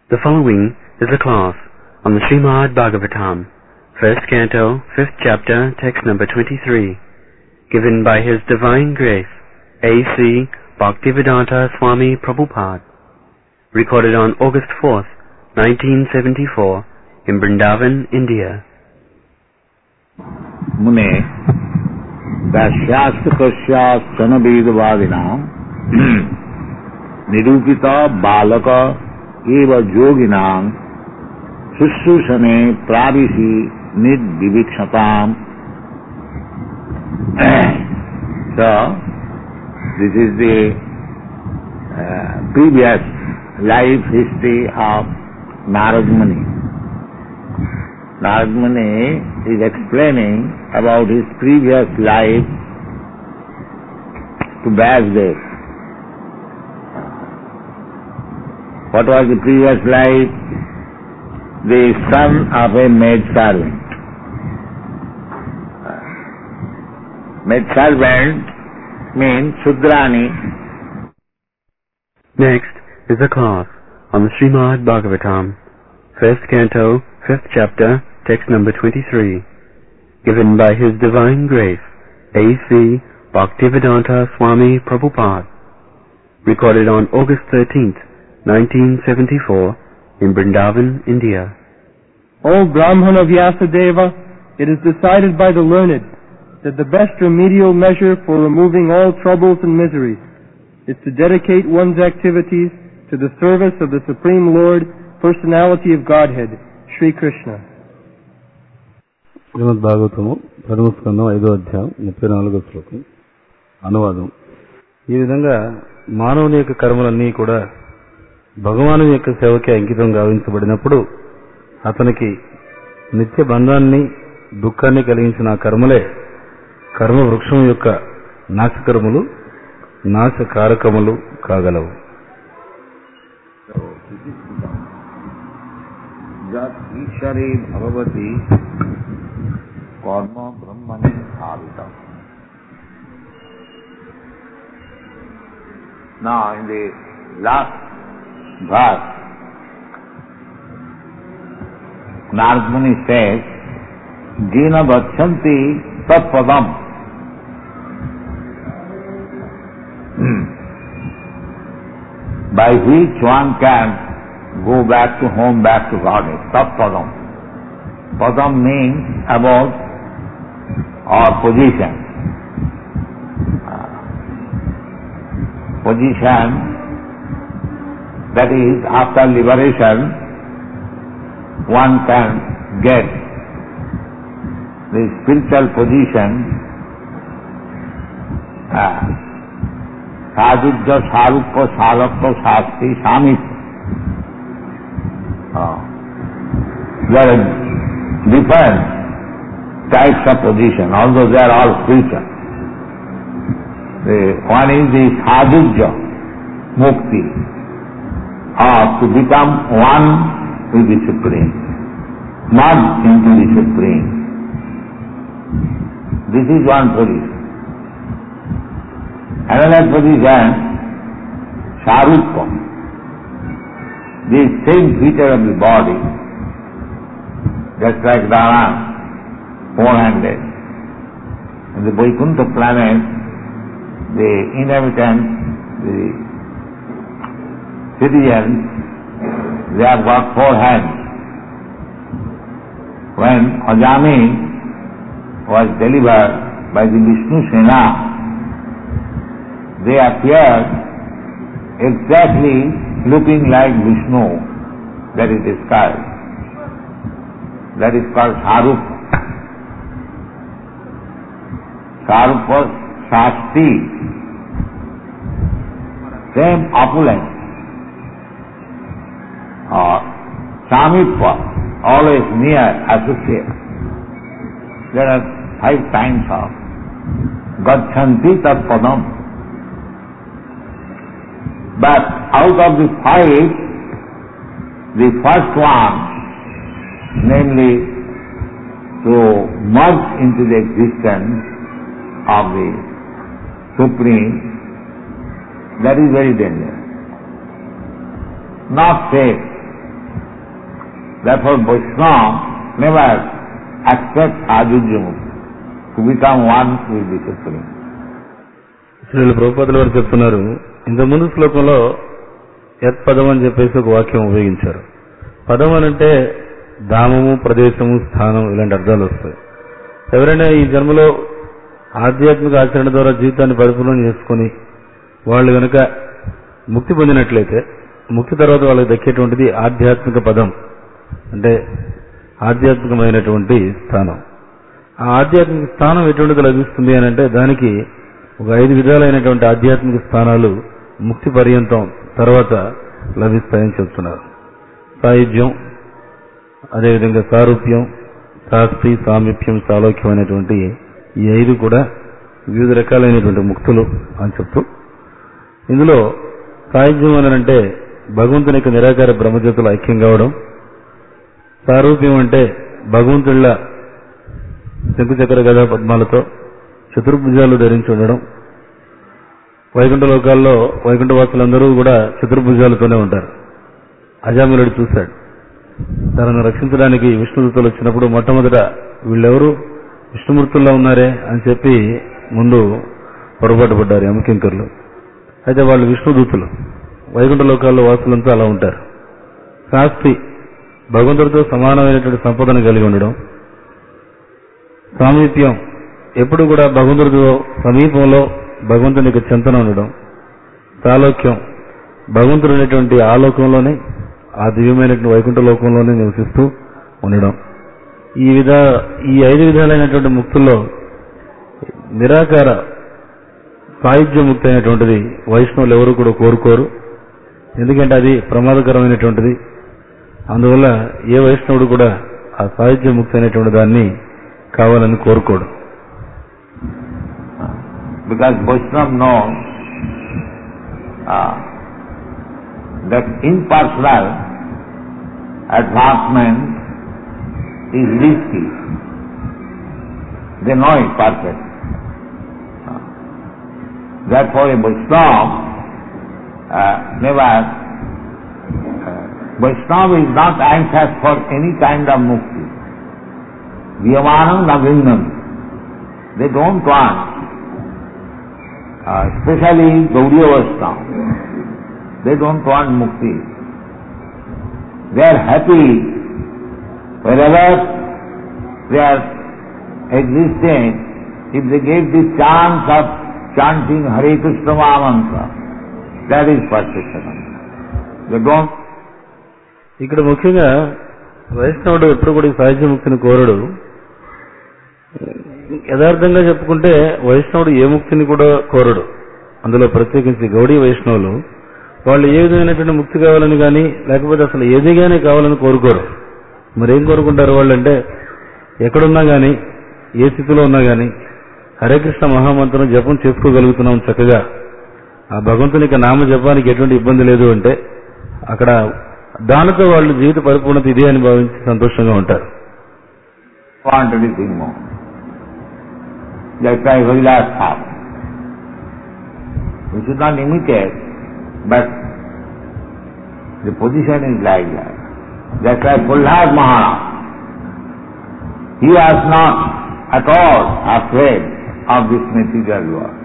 The following is a class on the Srimad Bhagavatam, first canto, fifth chapter, text number 23, given by His Divine Grace, A.C. Bhaktivedanta Swami Prabhupada, recorded on August 4th, 1974, in Vrindavan, India. Mune, Dashyasya Kasyasana Vedavadinam Nirupita Balaka Eva Yoginam Sushusane Pravisi Nid Vivikshatam. So, this is the previous life history of Narad Muni. Narad Muni is explaining about his previous life to Vyasdev. What was the previous life? The son of a maidservant. Maidservant means Sudrani. Next is a class on the Srimad Bhagavatam, first canto, fifth chapter, text number 23, given by His Divine Grace, A.C. Bhaktivedanta Swami Prabhupada, recorded on August 13th, 1974, in Vrindavan, India. O Brahmana Vyasadeva, it is decided by the learned that the best remedial measure for removing all troubles and miseries is to dedicate one's activities to the service of the Supreme Lord, Personality of Godhead, Sri Krishna. శ్రీమద్ భాగవతము ప్రథమ స్కందం 5వ అధ్యాయం 34వ శ్లోకం అనువాదం. ఈ విధంగా మానవుని యొక్క కర్మలన్నీ కూడా భగవాను యొక్క సేవకి అంకితం గావించబడినప్పుడు అతనికి నిత్య బంధాన్ని దుఃఖాన్ని కలిగించిన ఆ కర్మలే కర్మ వృక్షం యొక్క నాశకర్ములు నాశకారకములు కాగలవు. ఈశ్వరీ భగవతి కర్మ బ్రహ్మణి భావితం. Now in the last verse, Narad Muni says, Jina Vachanti Tatpadam. By which one can go back to home, back to Godhead. Tatpadam. Padam means about or position. Position, that is, after liberation, one can get the spiritual position, Sadhujya, Sarupya, Salakya, Shasti, Samit. There are different types of position, although they are all spiritual. One is the Sadhujya, Mukti, or to become one with the Supreme, merge into the Supreme. This is one position. Another position, Sarupya, the same feature of the body, just like Rama, four-handed. In the Vaikuntha planet, the inhabitants, the citizens, they have got four hands. When Ajami was delivered by the Vishnu Sena, they appeared exactly looking like Vishnu, that is described. That is called Sarupa. Sarupa, Shasti, same opulence. Or Samippa, always near, associate. There are 5 kinds of Gachanti Tatpadam. But out of the 5, the first one, namely to merge into the existence of the Supreme, that is very dangerous. Not safe. Therefore Vaishnava never accepts Ajujya Mukti, to become one with the Supreme. Srila ప్రభుపాదుల వారు చెప్తున్నారు, ఇంతకుముందు శ్లోకంలో యత్ పదం అని చెప్పేసి ఒక వాక్యం ఉపయోగించారు. పదం అనంటే ధామము, ప్రదేశము, స్థానం ఇలాంటి అర్థాలు వస్తాయి. ఎవరైనా ఈ జన్మలో ఆధ్యాత్మిక ఆచరణ ద్వారా జీవితాన్ని పరిపూర్ణం చేసుకుని వాళ్ళు కనుక ముక్తి పొందినట్లయితే, ముక్తి తర్వాత వాళ్ళకి దక్కేటువంటిది ఆధ్యాత్మిక పదం, అంటే ఆధ్యాత్మికమైనటువంటి స్థానం. ఆ ఆధ్యాత్మిక స్థానం ఎటువంటిది లభిస్తుంది అని అంటే దానికి ఒక 5 విధాలైనటువంటి ఆధ్యాత్మిక స్థానాలు ముక్తి పర్యంతం తర్వాత లభిస్తాయని చెప్తున్నారు. సాయుధ్యం, అదేవిధంగా సారూప్యం, శాస్త్రి, సామీప్యం, సాలోక్యం అనేటువంటి ఈ 5 కూడా వివిధ రకాలైనటువంటి ముక్తులు అని చెప్తూ, ఇందులో సాయుధ్యం అని అంటే భగవంతుని యొక్క నిరాకార బ్రహ్మజ్యోతిలో ఐక్యం కావడం, సారూప్యం అంటే భగవంతుళ్ళ శంకుచక్ర గదా పద్మాలతో చతుర్భుజాలు ధరించి ఉండడం. వైకుంఠ లోకాల్లో వైకుంఠవాసులందరూ కూడా చతుర్భుజాలతోనే ఉంటారు. అజామిలుడు చూశాడు, తనను రక్షించడానికి విష్ణుదూతలు వచ్చినప్పుడు మొట్టమొదట వీళ్ళెవరు విష్ణుమూర్తుల్లో ఉన్నారే అని చెప్పి ముందు పొరపాటు పడ్డారు యమకింకర్లు. అయితే వాళ్ళు విష్ణుదూతులు, వైకుంఠ లోకాల్లో వాసులంతా అలా ఉంటారు. శాస్త్రి భగవంతుడితో సమానమైనటువంటి సంపదను కలిగి ఉండడం. సామీప్యం ఎప్పుడు కూడా భగవంతుడితో సమీపంలో భగవంతుని యొక్క చింతన ఉండడం. సాలోక్యం భగవంతుడు అనేటువంటి ఆ లోకంలోనే, ఆ దివ్యమైనటువంటి వైకుంఠ లోకంలోనే నివసిస్తూ ఉండడం. ఈ 5 విధాలైనటువంటి ముక్తుల్లో నిరాకార సాయుధ్య ముక్తి అయినటువంటిది వైష్ణవులు ఎవరు కూడా కోరుకోరు. ఎందుకంటే అది ప్రమాదకరమైనటువంటిది. అందువల్ల ఏ వైష్ణవుడు కూడా ఆ సాయుధ్య ముక్తి అనేటువంటి దాన్ని కావాలని కోరుకోడు. Because Vaishnava knows that impersonal advancement is risky. They know it perfectly. Therefore a Vaishnava Vaishnava is not anxious for any kind of mukti. Viyamanam navinnam. They don't want, especially Gaudiya Vaishnava, they don't want mukti. They are happy wherever they are existing. If they get the chance of chanting Hare Krishna Mahamantra, that is perfection. They don't. ఇక్కడ ముఖ్యంగా వైష్ణవుడు ఎప్పుడు కూడా సాయుధ్య ముక్తిని కోరడు. యథార్థంగా చెప్పుకుంటే వైష్ణవుడు ఏ ముక్తిని కూడా కోరడు. అందులో ప్రత్యేకించి గౌడీ వైష్ణవులు వాళ్ళు ఏ విధమైనటువంటి ముక్తి కావాలని కానీ, లేకపోతే అసలు ఏదిగానే కావాలని కోరుకోరు. మరేం కోరుకుంటారు వాళ్ళంటే, ఎక్కడున్నా కానీ, ఏ స్థితిలో ఉన్నా కానీ హరే కృష్ణ మహామంత్రం జపం చేసుకోగలుగుతున్నాం చక్కగా, ఆ భగవంతునికి నామ జపానికి ఎటువంటి ఇబ్బంది లేదు అంటే అక్కడ దానితో వాళ్ళు జీవిత పరిపూర్ణత ఇదే అని భావించి సంతోషంగా ఉంటారు. We should not imitate, but the position is like that. Just like Prahlad Maharaj, he was not at all afraid of this material world.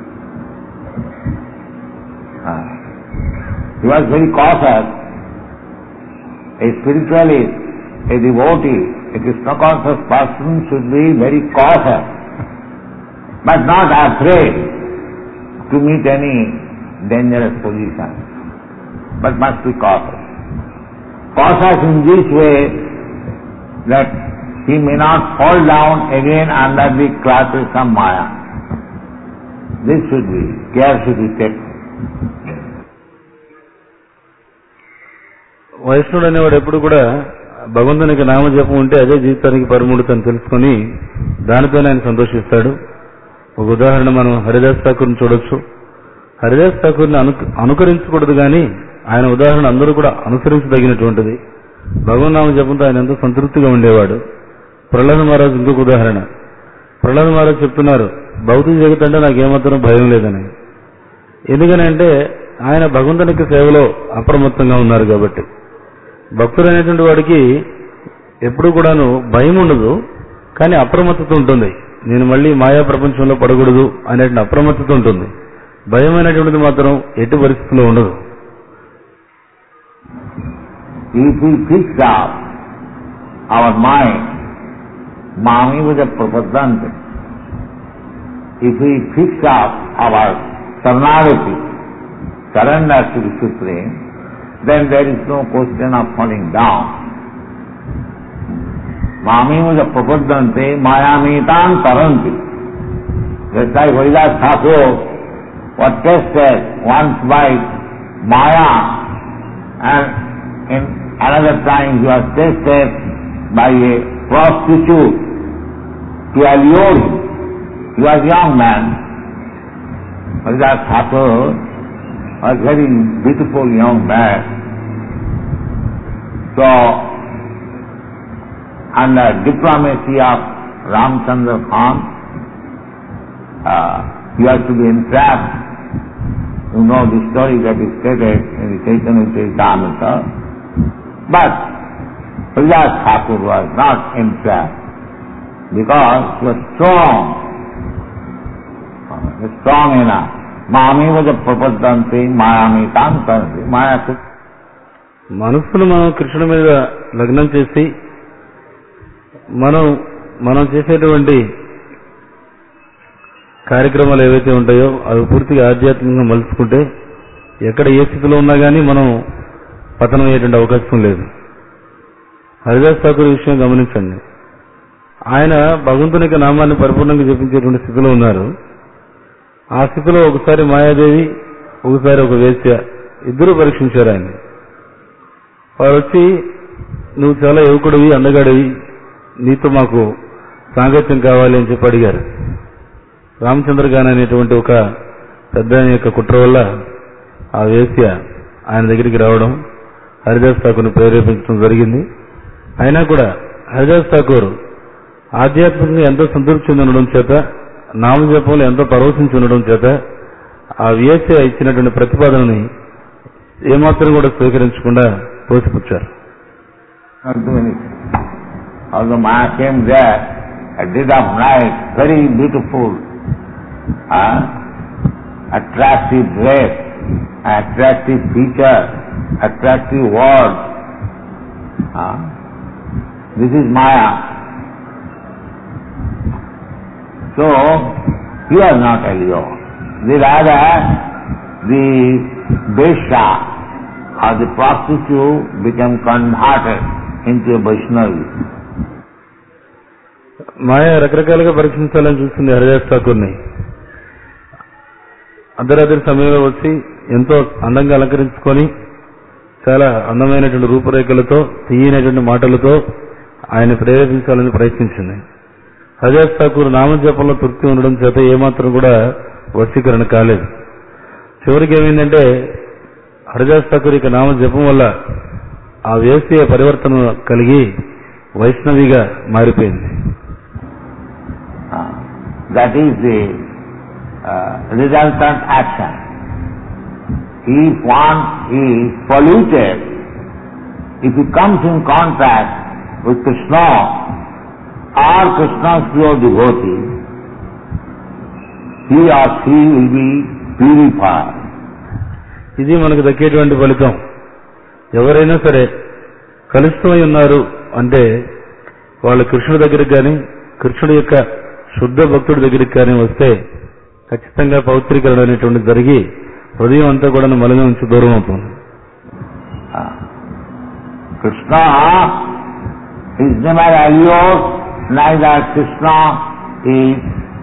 He was very cautious. A spiritualist, a devotee, a Krishna conscious person should be very cautious, but not afraid to meet any dangerous position, but must be cautious. Cautious in this way that he may not fall down again under the clutches of Maya. This should be, care should be taken. వైష్ణవుడు అనేవాడు ఎప్పుడు కూడా భగవంతునికి నామజపం ఉంటే అదే జీవితానికి పరిమూఢతని తెలుసుకొని దానితోనే ఆయన సంతోషిస్తాడు. ఒక ఉదాహరణ మనం హరిదాస్ ఠాకూర్ని చూడొచ్చు. హరిదాస్ ఠాకూర్ని అనుకరించకూడదు కానీ ఆయన ఉదాహరణ అందరూ కూడా అనుసరించదగినటువంటిది. భగవన్నామ జపంతో ఆయన ఎంతో సంతృప్తిగా ఉండేవాడు. ప్రహ్లాద మహారాజు ఇంకొక ఉదాహరణ. ప్రహ్లాద మహారాజు చెప్తున్నారు, భౌతిక జగత్ అంటే నాకేమాత్రం భయం లేదని. ఎందుకని అంటే ఆయన భగవంతునికి సేవలో అప్రమత్తంగా ఉన్నారు కాబట్టి. భక్తుడు అనేటువంటి వాడికి ఎప్పుడు కూడాను భయం ఉండదు, కానీ అప్రమత్తత ఉంటుంది. నేను మళ్ళీ మాయా ప్రపంచంలో పడకూడదు అనేటువంటి అప్రమత్తత ఉంటుంది. భయం అనేటువంటిది మాత్రం ఎట్టి పరిస్థితుల్లో ఉండదు. If we fix up our mind, Mami was a prapadanta. If we fix up our saranagati, surrender to the Supreme, then there is no question of falling down. Mami was a prapadante, mayamitan taranti. Just like Haridas Thakur was tested once by Maya, and in another time he was tested by a prostitute to allure him. He was a young man. Haridas Thakur was a very beautiful young man. So, under diplomacy of Ramchandra Khan, he has to be entrapped. You know the story that is stated in the Chaitanya Charitamrita. But Haridas Thakur was not entrapped because he was strong enough. Mami was a prapadanti, mayami tantanti. Maya took. మనస్సును మనం కృష్ణుడి మీద లగ్నం చేసి మనం చేసేటువంటి కార్యక్రమాలు ఏవైతే ఉంటాయో అవి పూర్తిగా ఆధ్యాత్మికంగా మలుచుకుంటే ఎక్కడ ఏ స్థితిలో ఉన్నా కానీ మనం పతనం అయ్యేటువంటి అవకాశం లేదు. హరిదాస్ ఠాకూర్ విషయం గమనించండి. ఆయన భగవంతుని యొక్క నామాన్ని పరిపూర్ణంగా జపించేటువంటి స్థితిలో ఉన్నారు. ఆ స్థితిలో ఒకసారి మాయాదేవి, ఒకసారి ఒక వేశ్య ఇద్దరు పరీక్షించారు ఆయన. వారు వచ్చి, నువ్వు చాలా యువకుడివి, అందగాడివి, నీతో మాకు సాంగత్యం కావాలి అని చెప్పి అడిగారు. రామచంద్ర గాన్ అనేటువంటి ఒక పెద్ద యొక్క కుట్ర వల్ల ఆ వేశ్య ఆయన దగ్గరికి రావడం, హరిదాస్ ఠాకూర్ని ప్రేరేపించడం జరిగింది. అయినా కూడా హరిదాస్ ఠాకూర్ ఆధ్యాత్మికంగా ఎంతో సంతృప్తి చెంది ఉండడం చేత, నామజపంలో ఎంతో పరవశించి ఉండడం చేత ఆ వేశ్య ఇచ్చినటువంటి ప్రతిపాదనని ఏమాత్రం కూడా స్వీకరించకుండా తోసిపుచ్చారు. Although Maya came there at dead of night, very beautiful, attractive dress, attractive feature, attractive words. This is Maya. So, he was not allured. Rather, the Vesha or the prostitute became converted into a Vaishnavi. మాయ రకరకాలుగా పరీక్షించాలని చూస్తుంది హరిదాస్ ఠాకూర్ని. అర్ధరాత్రి సమయంలో వచ్చి ఎంతో అందంగా అలంకరించుకొని చాలా అందమైనటువంటి రూపురేఖలతో, తీయనటువంటి మాటలతో ఆయన ప్రేరేపించాలని ప్రయత్నించింది. హరిదాస్ ఠాకూర్ నామజపంలో తృప్తి ఉండడం చేత ఏమాత్రం కూడా వశీకరణ కాలేదు. చివరికి ఏమైందంటే హరిదాస్ ఠాకూర్ ఇక నామజపం వల్ల ఆ వేశ్య పరివర్తన కలిగి వైష్ణవిగా మారిపోయింది. That is the resultant action. If one is polluted, if he comes in contact with Krishna or Krishna's pure devotee, he or she will be purified. ఇది మనకు దక్కేటువంటి ఫలితం. ఎవరైనా సరే కలుషితమై ఉన్నారు అంటే వాళ్ళు కృష్ణుడి దగ్గరికి కానీ, కృష్ణుడి యొక్క శుద్ధ భక్తుడి దగ్గరికి కానీ వస్తే ఖచ్చితంగా పవిత్రీకరణ అనేటువంటిది జరిగి హృదయం అంతా కూడా మలినం నుంచి దూరం అవుతుంది. Krishna is never allured, neither Krishna is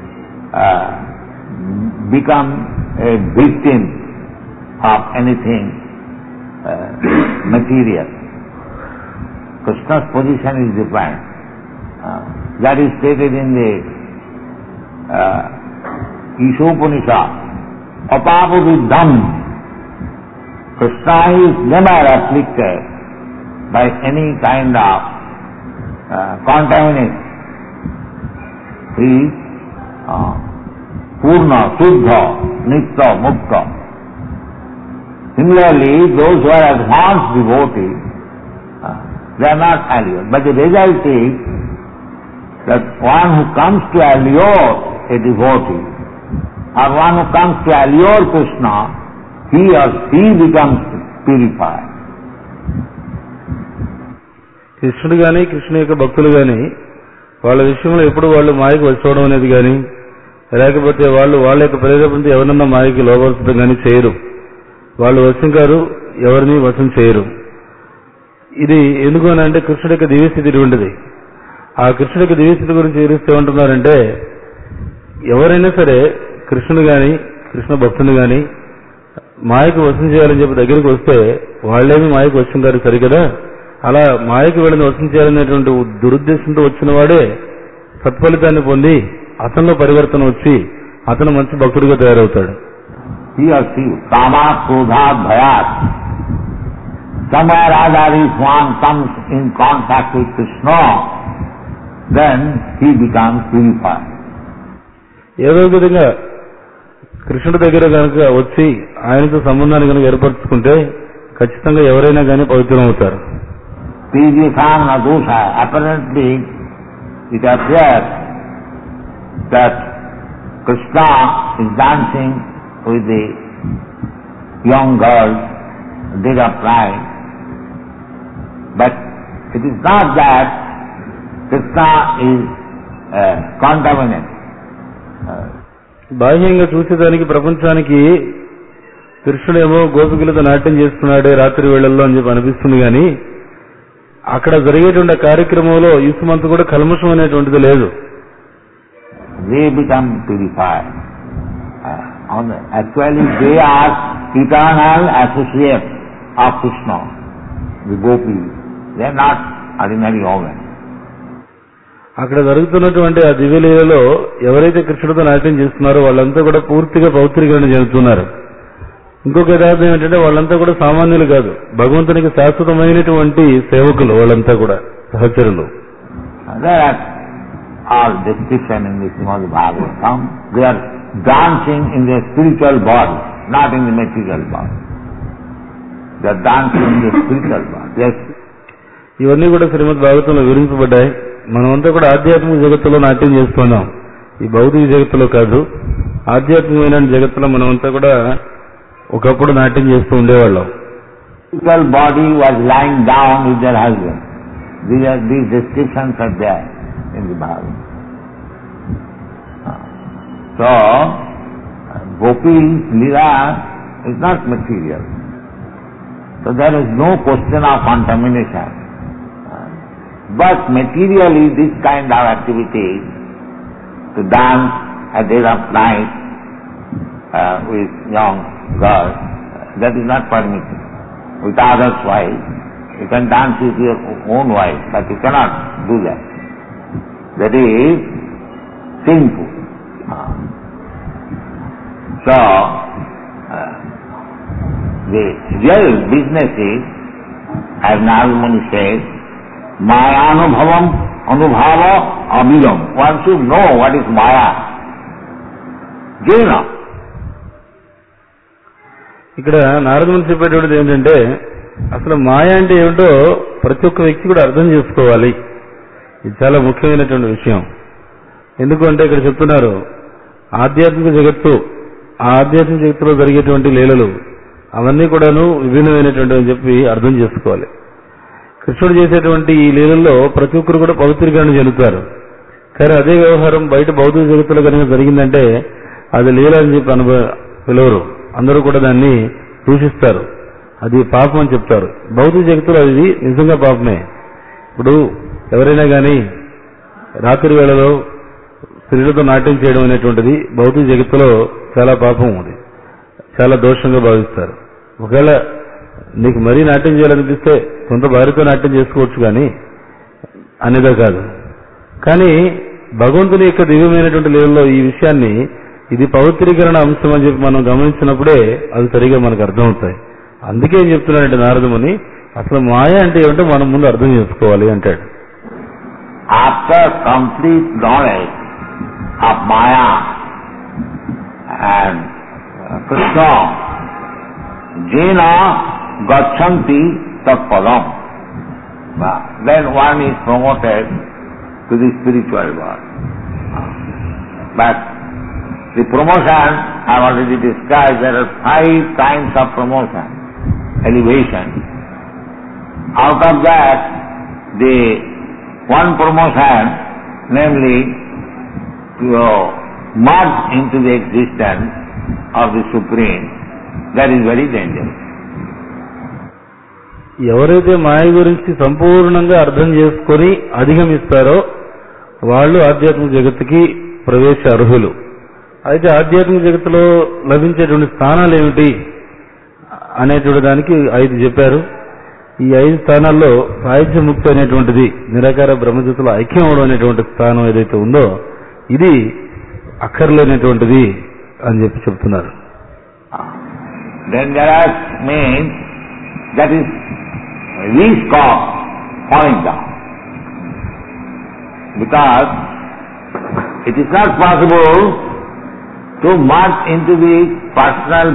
become a victim of anything material. Krishna's position is different. That is stated in the Ishopanishad. Apapaviddham. Krishna is never afflicted by any kind of contamination. He is Purna, Suddha, Nitya, Mukta. Similarly, those who are advanced devotees, they are not allure. But the result is that one who comes to allure a devotee, or one who comes to allure Krishna, he or she becomes purified. కృష్ణుడు గాని కృష్ణుని యొక్క భక్తులు గాని వాళ్ళ విషయంలో ఎప్పుడు వాళ్ళు మాయకు వచ్చి అనేది గాని లేకపోతే వాళ్ళ యొక్క ప్రేరేపణతో ఎవరన్నా మాయకి లోపడటం గాని చేయరు. వాళ్ళు వశం కారు, ఎవరిని వశం చేయరు. ఇది ఎందుకు అని అంటే కృష్ణుడి యొక్క దివ్యస్థితి ఉండేది. ఆ కృష్ణుడి యొక్క దివ్యస్థితి గురించి వివరిస్తే ఏమంటున్నారంటే, ఎవరైనా సరే కృష్ణుడు గాని కృష్ణ భక్తుని గాని మాయకు వశం చేయాలని చెప్పి దగ్గరికి వస్తే వాళ్ళేమి మాయకు వశం కారు సరికదా. అలా మాయకు వెళ్ళని వశం చేయాలనేటువంటి దురుద్దేశంతో వచ్చిన వాడే సత్ఫలితాన్ని పొంది అతనిలో పరివర్తన వచ్చి అతను మంచి భక్తుడిగా తయారవుతాడు. He or she, kama, krodha, bhayat. Somewhere other if one comes in contact with Krishna, then he becomes purified. ఏదో విధంగా కృష్ణుడి దగ్గర కనుక వచ్చి ఆయనతో సంబంధాన్ని కనుక ఏర్పరచుకుంటే ఖచ్చితంగా ఎవరైనా కానీ పవిత్రం అవుతారు. Apparently it appears that Krishna is dancing with the young girl, dead of night, but it is not that Krishna is contaminated. బాహ్యంగా చూసేదానికి ప్రపంచానికి కృష్ణుడేమో గోపికలతో నాట్యం చేస్తున్నాడే రాత్రి వేళల్లో అని చెప్పి అనిపిస్తుంది కానీ అక్కడ జరిగేటువంటి కార్యక్రమంలో ఈసుమంత కూడా కల్మషం అనేటువంటిది లేదు. They become purified. Actually they are eternal associates of Krishna, the gopis. They are not ordinary women. అక్కడ జరుగుతున్నటువంటి ఆ దివ్యలీలలో ఎవరైతే కృష్ణుడితో నాట్యం చేస్తున్నారో వాళ్ళంతా కూడా పూర్తిగా పౌత్రీకరణ చెందుతున్నారు. ఇంకొక యథార్థం ఏంటంటే వాళ్ళంతా కూడా సామాన్యులు కాదు, భగవంతునికి శాశ్వతమైనటువంటి సేవకులు వాళ్ళంతా కూడా సహచరులు. All description in the Srimad Bhagavatam, they are dancing in their spiritual body, not in the material body. They are dancing in their spiritual body. ఇవన్నీ కూడా శ్రీమద్ భాగవతంలో వివరించబడ్డాయి. మనమంతా కూడా ఆధ్యాత్మిక జగత్తులో నాట్యం చేస్తున్నాం, ఈ భౌతిక జగత్తులో కాదు. ఆధ్యాత్మికమైన జగత్తులో మనమంతా కూడా ఒకప్పుడు నాట్యం చేస్తూ ఉండేవాళ్ళం. Spiritual body was lying down with their husband. These descriptions are there in the Bhagavad. So, Gopi's Leela is not material. So there is no question of contamination. But materially this kind of activity, to dance at dead of night with young girls, that is not permitted. With others' wives, you can dance with your own wife, but you cannot do that. That is sinful. So, the real business is, as Narad Muni says, Maya anubhava abhidam. One should know what is Maya. Jnana. ఇక్కడ నారదుని చెప్పేటువంటిది ఏంటంటే అసలు మాయ అంటే ఏమిటో ప్రతి ఒక్క వ్యక్తి కూడా అర్థం చేసుకోవాలి. ఇది చాలా ముఖ్యమైనటువంటి విషయం. ఎందుకంటే ఇక్కడ చెప్తున్నారు ఆధ్యాత్మిక జగత్తు, ఆ ఆధ్యాత్మిక జగత్తులో జరిగేటువంటి లీలలు అవన్నీ కూడాను విభిన్నమైనటువంటి అని చెప్పి అర్థం చేసుకోవాలి. కృష్ణుడు చేసేటువంటి ఈ లీలల్లో ప్రతి ఒక్కరు కూడా పవిత్రీకరణ చెందుతారు. కానీ అదే వ్యవహారం బయట భౌతిక జగత్తులో కనుక జరిగిందంటే అది లీల అని చెప్పి పిలవరు, అందరూ కూడా దాన్ని దూషిస్తారు, అది పాపం అని చెప్తారు. భౌతిక జగత్తులో అది నిజంగా పాపమే. ఇప్పుడు ఎవరైనా కానీ రాత్రి వేళలో స్త్రీలతో నాట్యం చేయడం అనేటువంటిది భౌతిక జగత్తులో చాలా పాపం ఉంది, చాలా దోషంగా భావిస్తారు. ఒకవేళ నీకు మరీ నాట్యం చేయాలనిపిస్తే సొంత భార్యతో నాట్యం చేసుకోవచ్చు కానీ అనేదే కాదు. కానీ భగవంతుని యొక్క దివ్యమైనటువంటి లీలలో ఈ విషయాన్ని ఇది పవిత్రీకరణ అంశం అని చెప్పి మనం గమనించినప్పుడే అది సరిగా మనకు అర్థమవుతాయి. అందుకే ఏం చెప్తున్నాడంటే నారదముని అసలు మాయ అంటే ఏమిటో మనం ముందు అర్థం చేసుకోవాలి అంటాడు. After complete knowledge of maya and Krishna జేన గచ్చంతి తత్పదం. then one is promoted to the spiritual world. But the promotion, I have already described, there are 5 kinds of promotion, elevation. Out of that, the one promotion, namely to merge into the existence of the Supreme, that is very dangerous. ఎవరైతే మాయ గురించి సంపూర్ణంగా అర్థం చేసుకొని అధిగమిస్తారో వాళ్ళు ఆధ్యాత్మిక జగత్తుకి ప్రవేశ అర్హులు. అయితే ఆధ్యాత్మిక జగత్తులో లభించేటువంటి స్థానాలు ఏమిటి అనేటువంటి దానికి 5 చెప్పారు. ఈ 5 స్థానాల్లో సాహిత్య ముక్తి అనేటువంటిది, నిరాకార బ్రహ్మజ్యోతిలో ఐక్యం అవడం అనేటువంటి స్థానం ఏదైతే ఉందో ఇది అక్కర్లేనటువంటిది అని చెప్పి చెప్తున్నారు. Dangerous means that is risk of falling down, because it is not possible to merge into the personal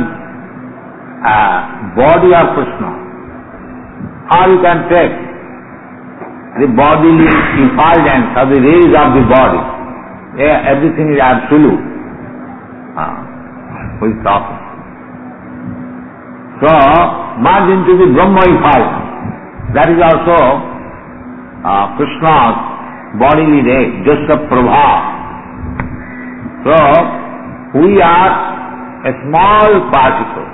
body of Krishna. Or you can take the bodily effulgence of the rays of the body. Everything is absolute. Who is talking? So, merge into the Brahma effulgence. That is also Krishna's bodily ray, just a prabha. So, we are a small particle.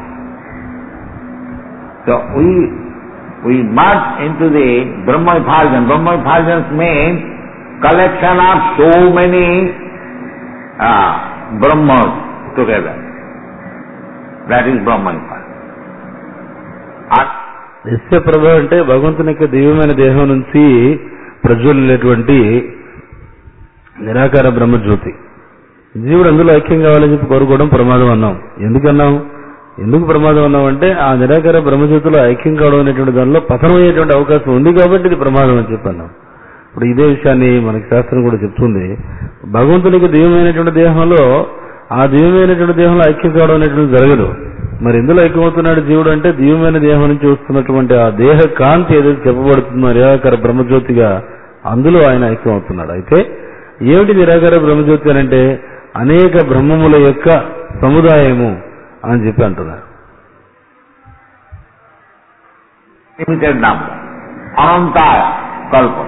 So, we merge into the Brahma effulgence. Brahma effulgence means collection of so many Brahmas together. That is Brahma effulgence. నిత్య ప్రభ అంటే భగవంతుని యొక్క దివ్యమైన దేహం నుంచి ప్రజ్వలిల్లేటువంటి నిరాకార బ్రహ్మజ్యోతి. జీవుడు అందులో ఐక్యం కావాలని చెప్పి కోరుకోవడం ప్రమాదం అన్నాం. ఎందుకు ప్రమాదం అన్నాం అంటే ఆ నిరాకార బ్రహ్మజ్యోతిలో ఐక్యం కావడం అనేటువంటి దానిలో పతనం అయ్యేటువంటి అవకాశం ఉంది కాబట్టి ఇది ప్రమాదం అని చెప్పి అన్నాం. ఇప్పుడు ఇదే విషయాన్ని మనకి శాస్త్రం కూడా చెప్తుంది. భగవంతునికి దివ్యమైనటువంటి దేహంలో ఆ దివ్యమైనటువంటి దేహంలో ఐక్యం కావడం అనేటువంటి జరగదు. మరి ఎందులో ఐక్యమవుతున్నాడు జీవుడు అంటే దివ్యమైన దేహం నుంచి వస్తున్నటువంటి ఆ దేహ కాంతి ఏదైతే చెప్పబడుతుందో నిరాకార బ్రహ్మజ్యోతిగా అందులో ఆయన ఐక్యమవుతున్నాడు. అయితే ఏమిటి నిరాకార బ్రహ్మజ్యోతి అని అంటే అనేక బ్రహ్మముల యొక్క సముదాయము అని చెప్పి అంటున్నారు. Anantaya kalpa.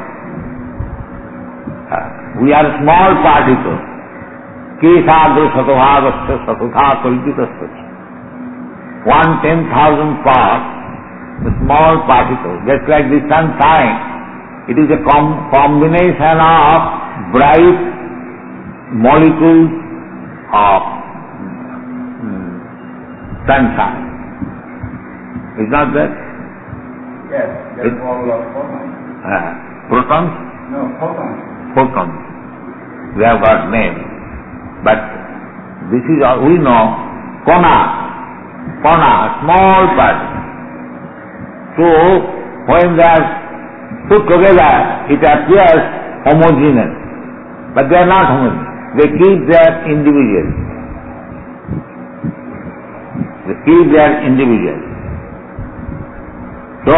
We are small particles. Kesadru satubhavasya satutha kalpitasya. 1/10,000 parts, a small particle, just like the sunshine. It is a combination of bright molecules of sunshine. Is not that? Yes, that's all of photons. Protons? No, photons. Photons. They have got names. But this is all we know. Kona, small particle. So, when they are put together, it appears homogeneous. But they are not homogeneous. They keep their individuals. So,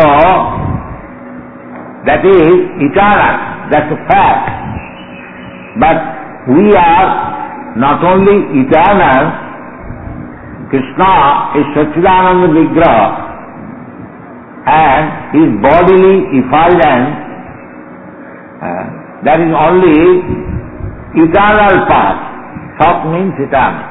that is eternal. That's a fact. But we are not only eternal, Krishna is Satchidananda Vigraha, and his bodily effulgence, that is only eternal part. Sat means eternal.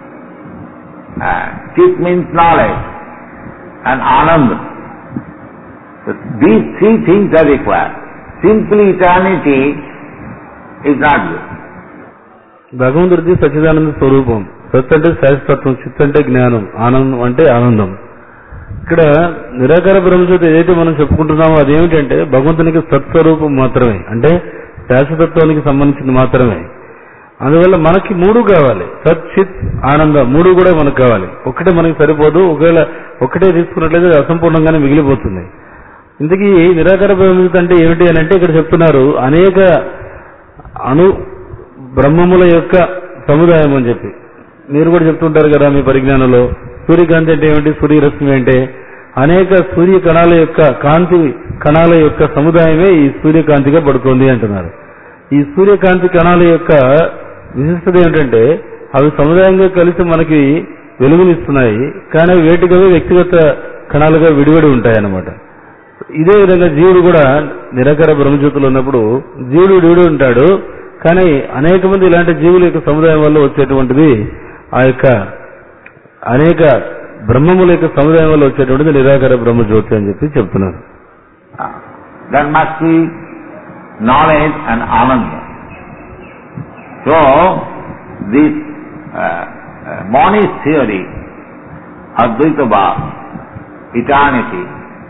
Chit means knowledge, and Ananda. So these 3 things are required. Simply eternity is not good. భగవంతుడిది Sachchidananda స్వరూపం. సత్ అంటే శాశ్వతత్వం, చిత్ అంటే జ్ఞానం, ఆనందం అంటే ఆనందం. ఇక్కడ నిరాకార బ్రహ్మజ్యోతి ఏదైతే మనం చెప్పుకుంటున్నామో అదేమిటంటే భగవంతునికి సత్స్వరూపం మాత్రమే, అంటే శాశ్వతత్వానికి సంబంధించింది మాత్రమే. అందువల్ల మనకి 3 కావాలి, సత్ చిత్ ఆనందం 3 కూడా మనకు కావాలి. ఒకటే మనకి సరిపోదు. ఒకవేళ ఒకటే తీసుకున్నట్లయితే అసంపూర్ణంగానే మిగిలిపోతుంది. ఇంతకీ నిరాకార బ్రహ్మజ్యోతి అంటే ఏమిటి అని అంటే ఇక్కడ చెప్తున్నారు అనేక అణు బ్రహ్మముల యొక్క సముదాయం అని చెప్పి. మీరు కూడా చెప్తుంటారు కదా మీ పరిజ్ఞానంలో. సూర్యకాంతి అంటే ఏమిటి, సూర్యరశ్మి అంటే అనేక సూర్య కణాల యొక్క కాంతి కణాల యొక్క సముదాయమే ఈ సూర్యకాంతిగా పడుతోంది అంటున్నారు. ఈ సూర్యకాంతి కణాల యొక్క విశిష్టత ఏమిటంటే అవి సముదాయంగా కలిసి మనకి వెలుగునిస్తున్నాయి, కానీ వేటికవే వ్యక్తిగత కణాలుగా విడివడి ఉంటాయన్నమాట. ఇదే విధంగా జీవుడు కూడా నిరాకార బ్రహ్మజ్యోతులు ఉన్నప్పుడు జీవుడు విడివిడి ఉంటాడు, కానీ అనేక మంది ఇలాంటి జీవుల యొక్క సముదాయం వల్ల వచ్చేటువంటిది ఆ యొక్క అనేక బ్రహ్మముల యొక్క సముదాయం వల్ల వచ్చేటువంటిది నిరాకార బ్రహ్మజ్యోతి అని చెప్పి చెప్తున్నారు. There must be knowledge and ananda. So, this monist theory, Advaita Bhava, eternity,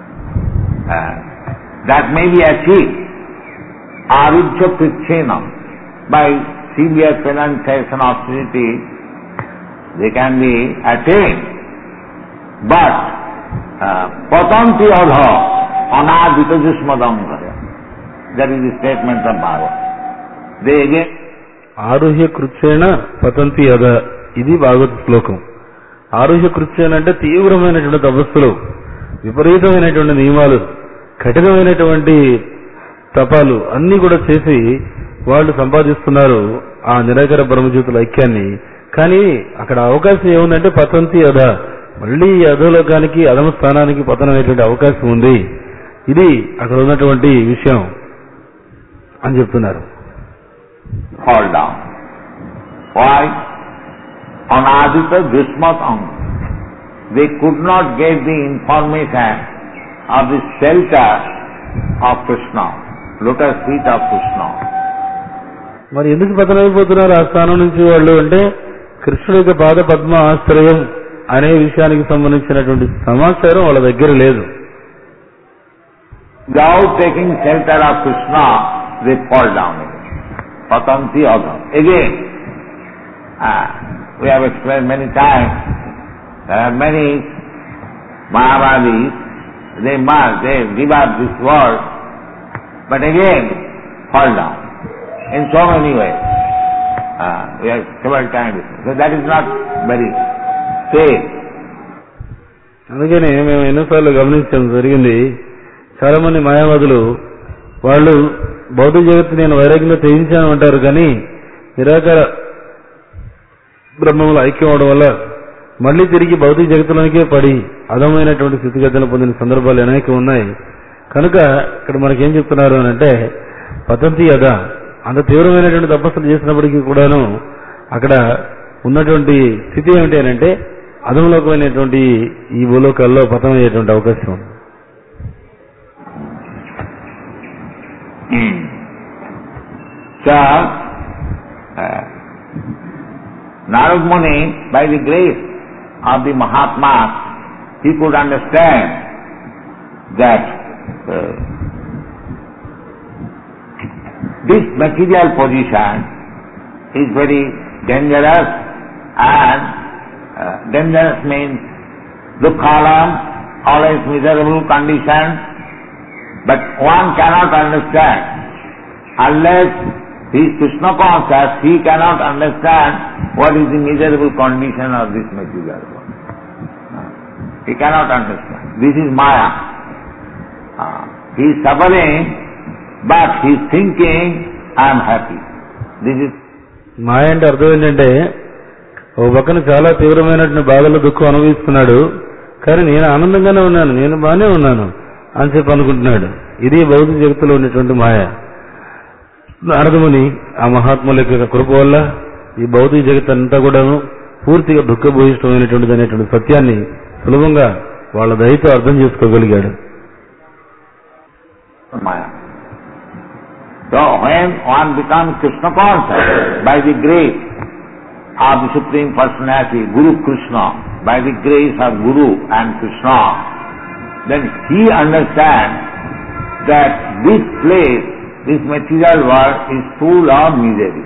that may be achieved arujya pritchenam by severe renunciation of austerity, they can be attained. But patanti adha anadita jusmadam gaya. That is the statement of Bhagavad. They again ఆరుహ్య కృచ్చేణ పతంతి అద, ఇది భాగవత శ్లోకం. ఆరుహ్య కృచ్చేణ అంటే తీవ్రమైనటువంటి తపస్సులు, విపరీతమైనటువంటి నియమాలు, కఠినమైనటువంటి తపాలు అన్ని కూడా చేసి వాళ్ళు సంపాదిస్తున్నారు ఆ నిరాకార బ్రహ్మజ్యోతుల ఐక్యాన్ని. కానీ అక్కడ అవకాశం ఏముందంటే పతంతి అధ, మళ్ళీ ఈ అధోలోకానికి అధమ స్థానానికి పతనమైనటువంటి అవకాశం ఉంది. ఇది అక్కడ ఉన్నటువంటి విషయం అని చెప్తున్నారు. fall down. Why? Anadita Dusmatam. They could not get the information of the shelter of Krishna, lotus feet of Krishna. మరి ఎందుకు పతనమైపోతున్నారు ఆ స్థానం నుంచి వాళ్ళు అంటే కృష్ణుడి యొక్క పాద పద్మ ఆశ్రయం అనే విషయానికి సంబంధించినటువంటి సమాచారం వాళ్ళ దగ్గర లేదు. Without taking shelter of Krishna, they fall down again. Patanti adha. Again, we have explained many times, there are many Mayavadis, they give up this world, but again fall down in so many ways. We have several times. So that is not very safe. అందుకనే మేము ఎన్నోసార్లు గమనించడం జరిగింది. చాలా మంది మాయావాదులు వాళ్ళు భౌతిక జగత్తు నేను వైరాగ్యంలో త్యజించాను అంటారు, కానీ నిరాకార బ్రహ్మముల ఐక్యం అవడం వల్ల మళ్లీ తిరిగి భౌతిక జగత్తులోనికే పడి అధమైనటువంటి స్థితిగతులను పొందిన సందర్భాలు అనేక ఉన్నాయి. కనుక ఇక్కడ మనకేం చెప్తున్నారు అని అంటే పతంతి అద, అంత తీవ్రమైనటువంటి తపస్సులు చేసినప్పటికీ కూడాను అక్కడ ఉన్నటువంటి స్థితి ఏమిటి అని అంటే అధమలోకమైనటువంటి ఈ భూలోకాల్లో పతమయ్యేటువంటి అవకాశం ఉంది. So, Narad Muni, by the grace of the Mahatma, he could understand that this material position is very dangerous, and dangerous means dukkhalam, always miserable condition, but one cannot understand unless he is Krishna conscious, he cannot understand what is the miserable condition of this material world. He cannot understand. This is Maya. He is suffering, but he is thinking, I am happy. This is మాయ అంటే అర్థం ఏంటంటే ఓ పక్కన చాలా తీవ్రమైనటువంటి బాధలు దుఃఖం అనుభవిస్తున్నాడు, కానీ నేను ఆనందంగానే ఉన్నాను, నేను బాగానే ఉన్నాను అని చెప్పి అనుకుంటున్నాడు. ఇది భౌతిక జగత్తులో ఉన్నటువంటి మాయ. నారదముని ఆ మహాత్ముల యొక్క కృప వల్ల ఈ భౌతిక జగత్ అంతా కూడాను పూర్తిగా దుఃఖభూయిష్టమైనటువంటిది అనేటువంటి సత్యాన్ని సులభంగా వాళ్ళ దయతో అర్థం చేసుకోగలిగాడు. Maya. So when one becomes Krishna conscious by the grace of the Supreme Personality, Guru Krishna, by the grace of Guru and Krishna, then he understands that this place, this material world is full of misery.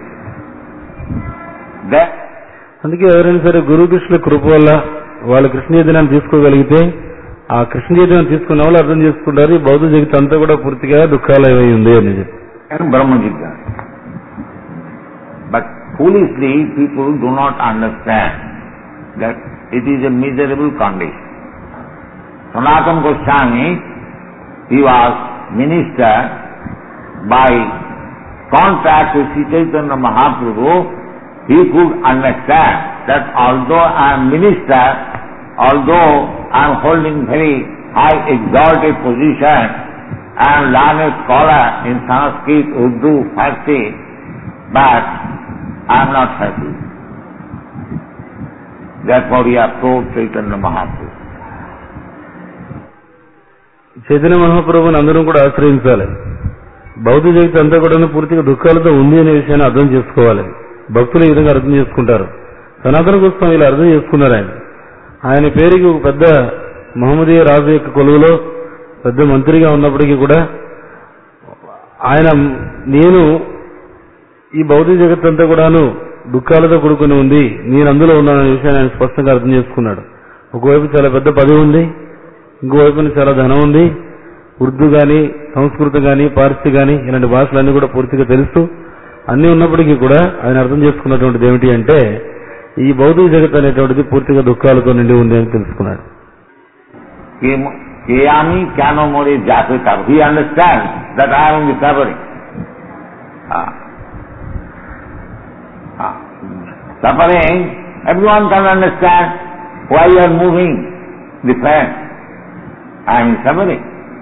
That అందుకే ఎవరైనా సరే గురు కృష్ణుల కృప వల్ల వాళ్ళు కృష్ణ చైతన్యాన్ని తీసుకోగలిగితే ఆ కృష్ణ చైతన్యం తీసుకున్న వాళ్ళు అర్థం చేసుకుంటారు ఈ భౌతిక జగత్ అంతా కూడా పూర్తిగా దుఃఖాలయమై ఉంది అని చెప్పి. and Brahma Jignasa. But foolishly people do not understand that it is a miserable condition. Sanatana Goswami, he was minister, by contact with Sri Chaitanya Mahaprabhu, he could understand that although I am minister, although I am holding very high exalted position, I am learned scholar in Sanskrit, Urdu, Farsi, but I am not happy. Therefore he approached Chaitanya Mahaprabhu. Chaitanya మహాప్రభుని అందరం కూడా ఆశ్రయించాలి. భౌతిక జగత్తు అంతా కూడా పూర్తిగా దుఃఖాలతో ఉంది అనే విషయాన్ని అర్థం చేసుకోవాలి. భక్తులు ఈ విధంగా అర్థం చేసుకుంటారు. సనాతన గోస్వామి ఇలా అర్థం చేసుకున్నారు. ఆయన పేరుకి ఒక పెద్ద మహమ్మదీయ రాజు యొక్క కొలువులో పెద్ద మంత్రిగా ఉన్నప్పటికీ కూడా ఆయన నేను ఈ భౌతిక జగత్తు అంతా కూడాను దుఃఖాలతో కూడుకుని ఉంది, నేను అందులో ఉన్నాననే విషయాన్ని ఆయన స్పష్టంగా అర్థం చేసుకున్నాడు. ఒకవైపు చాలా పెద్ద పదవి ఉంది, ఇంకోవైపున చాలా ధనం ఉంది. ఉర్దూ గాని, సంస్కృతం గాని, పార్సీ గాని ఇలాంటి భాషలన్నీ కూడా పూర్తిగా తెలుస్తూ అన్ని ఉన్నప్పటికీ కూడా ఆయన అర్థం చేసుకున్నటువంటిది ఏమిటి అంటే ఈ భౌతిక జగత్ అనేటువంటిది పూర్తిగా దుఃఖాలతో నిండి ఉంది అని తెలుసుకున్నాడు. He understands that I am in the suffering. Suffering, everyone can understand why you are moving the fan. I am in suffering.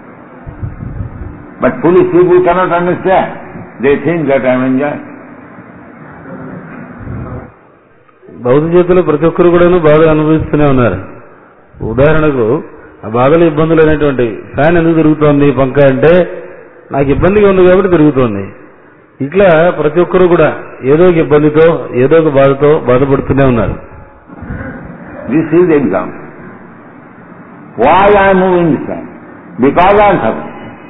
But foolish people cannot understand. They think that I am enjoying. భౌతిక జీవితంలో ప్రతి ఒక్కరు కూడా బాధ అనుభవిస్తూనే ఉన్నారు. ఉదాహరణకు ఆ బాధలు ఇబ్బందులు అనేటువంటి ఫ్యాన్ ఎందుకు తిరుగుతోంది పంక అంటే నాకు ఇబ్బందిగా ఉంది కాబట్టి తిరుగుతోంది. ఇట్లా ప్రతి ఒక్కరు కూడా ఏదో ఒక ఇబ్బందితో ఏదో ఒక బాధతో బాధపడుతూనే ఉన్నారు. This is the example. Why I am moving this fan? Because I am suffering.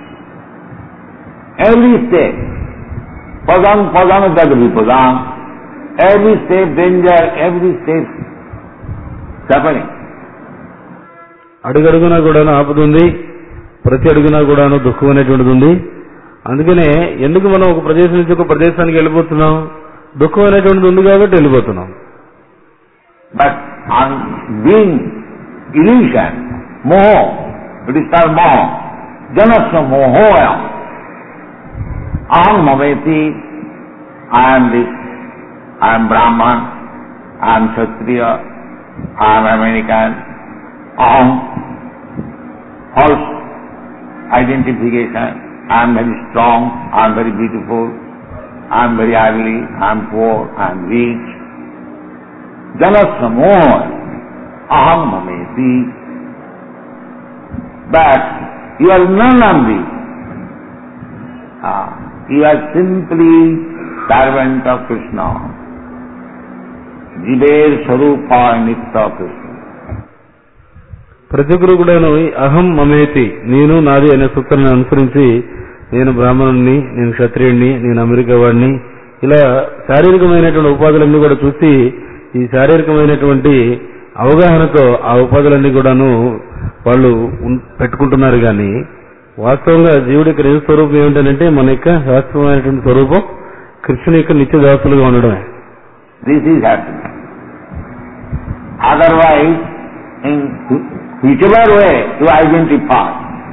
Every step, padam vipadam, every step danger, every step suffering. అడుగడుగునా కూడాను ఆపదుంది, ప్రతి అడుగునా కూడాను దుఃఖం అనేటువంటిది ఉంది. అందుకనే ఎందుకు మనం ఒక ప్రదేశం నుంచి ఒక ప్రదేశానికి వెళ్ళిపోతున్నాం? దుఃఖం అనేటువంటిది ఉంది కాబట్టి వెళ్ళిపోతున్నాం. But on being illusion, moho, it is called moho, janasya mohoya. Aham mameti, I am this, I am Brahman, I am Kshatriya, I am American. Aham, false identification. I am very strong, I am very beautiful, I am very ugly, I am poor, I am rich. Janasya moha, aham mameti. But you are none of these. You are simply servant of Krishna. Jiver Sarupa Nitya Krishna. ప్రతి ఒక్కరు కూడాను అహం మమేతి, నేను నాది అనే సూత్రాన్ని అనుసరించి నేను బ్రాహ్మణుణ్ణి, నేను క్షత్రియుణ్ణి, నేను అమెరికా వాడిని, ఇలా శారీరకమైనటువంటి ఉపాధులన్నీ కూడా చూసి ఈ శారీరకమైనటువంటి అవగాహనతో ఆ ఉపాధులన్నీ కూడాను వాళ్ళు పెట్టుకుంటున్నారు. కానీ వాస్తవంగా జీవుడి యొక్క నిజ స్వరూపం ఏమిటంటే మన యొక్క శాస్త్రమైనటువంటి స్వరూపం కృష్ణుని యొక్క నిత్య దాసులుగా ఉండడమే. This is happening. Otherwise, in whichever way to identify,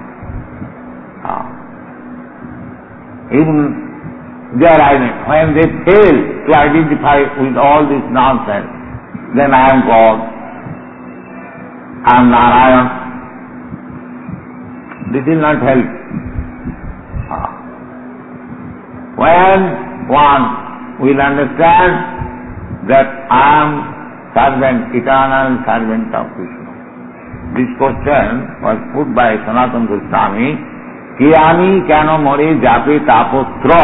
even they are identified. When they fail to identify with all this nonsense, then I am God, I am Narayan. This will not help. When one will understand that I am servant, eternal servant of Krishna. This question was put by Sanatana Goswami, Kiyami kano more jape tapotra.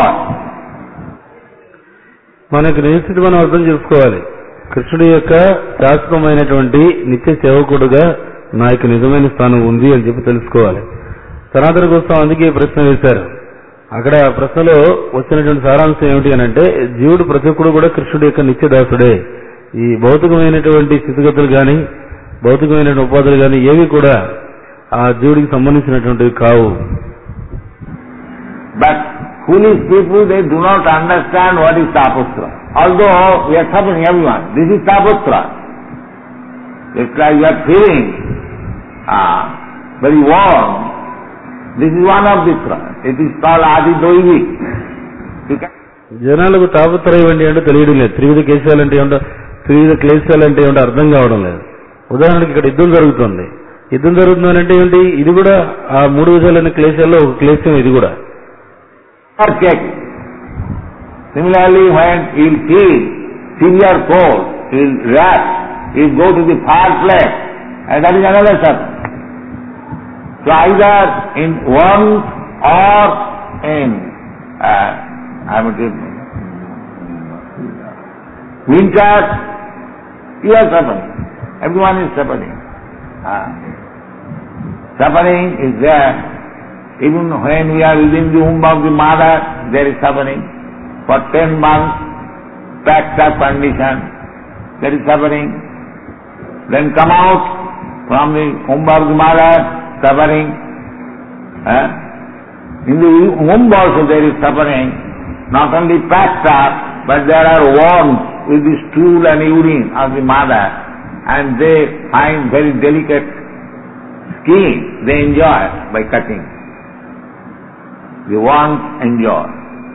మనకు నిశ్చిత మనం అర్థం చేసుకోవాలి. కృష్ణుడి యొక్క శాశ్వతమైనటువంటి నిత్య సేవకుడుగా నా యొక్క నిజమైన స్థానం ఉంది అని చెప్పి తెలుసుకోవాలి. సనాతన గోస్వామి అందుకే ప్రశ్న వేశారు. అక్కడ ప్రశ్నలో వచ్చినటువంటి సారాంశం ఏమిటి అని అంటే జీవుడు ప్రతి ఒక్కడు కూడా కృష్ణుడి యొక్క నిత్యదాసుడే. ఈ భౌతికమైనటువంటి స్థితిగతులు కానీ భౌతికమైనటువంటి ఉపాధులు కానీ ఏవి కూడా ఆ జీవుడికి సంబంధించినటువంటివి కావు. But foolish people, they do not understand what is tapotra. Although we are suffering, everyone, this is tapotra. It's like you are feeling very warm, This is one of the problems. It is called Adi Doivik. You can జనాలకు తాపత్రయం అంటే ఏంటో తెలియడం లేదు. త్రివిధ కేశాలు అంటే ఏంటో, త్రివిధ క్లేశాలు అంటే ఏంటో అర్థం కావడం లేదు. ఉదాహరణకి ఇక్కడ యుద్ధం జరుగుతుంది. యుద్ధం జరుగుతుందంటే ఏంటి? ఇది కూడా ఆ 3 విధాలైన క్లేశాల్లో ఒక క్లేశం ఇది కూడా. Similarly, when you will feel severe cold, you will rest, you will go to the fireplace, and that is another subject. So either in warmth or in winter, you are suffering. Everyone is suffering. Suffering is there. Even when we are within the womb of the mother, there is suffering. For 10 months, packed up condition, there is suffering. Then come out from the womb of the mother, suffering. In the womb also there is suffering. Not only packed up, but there are worms with the stool and urine of the mother, and they find very delicate skin. They enjoy by cutting. The worms enjoy.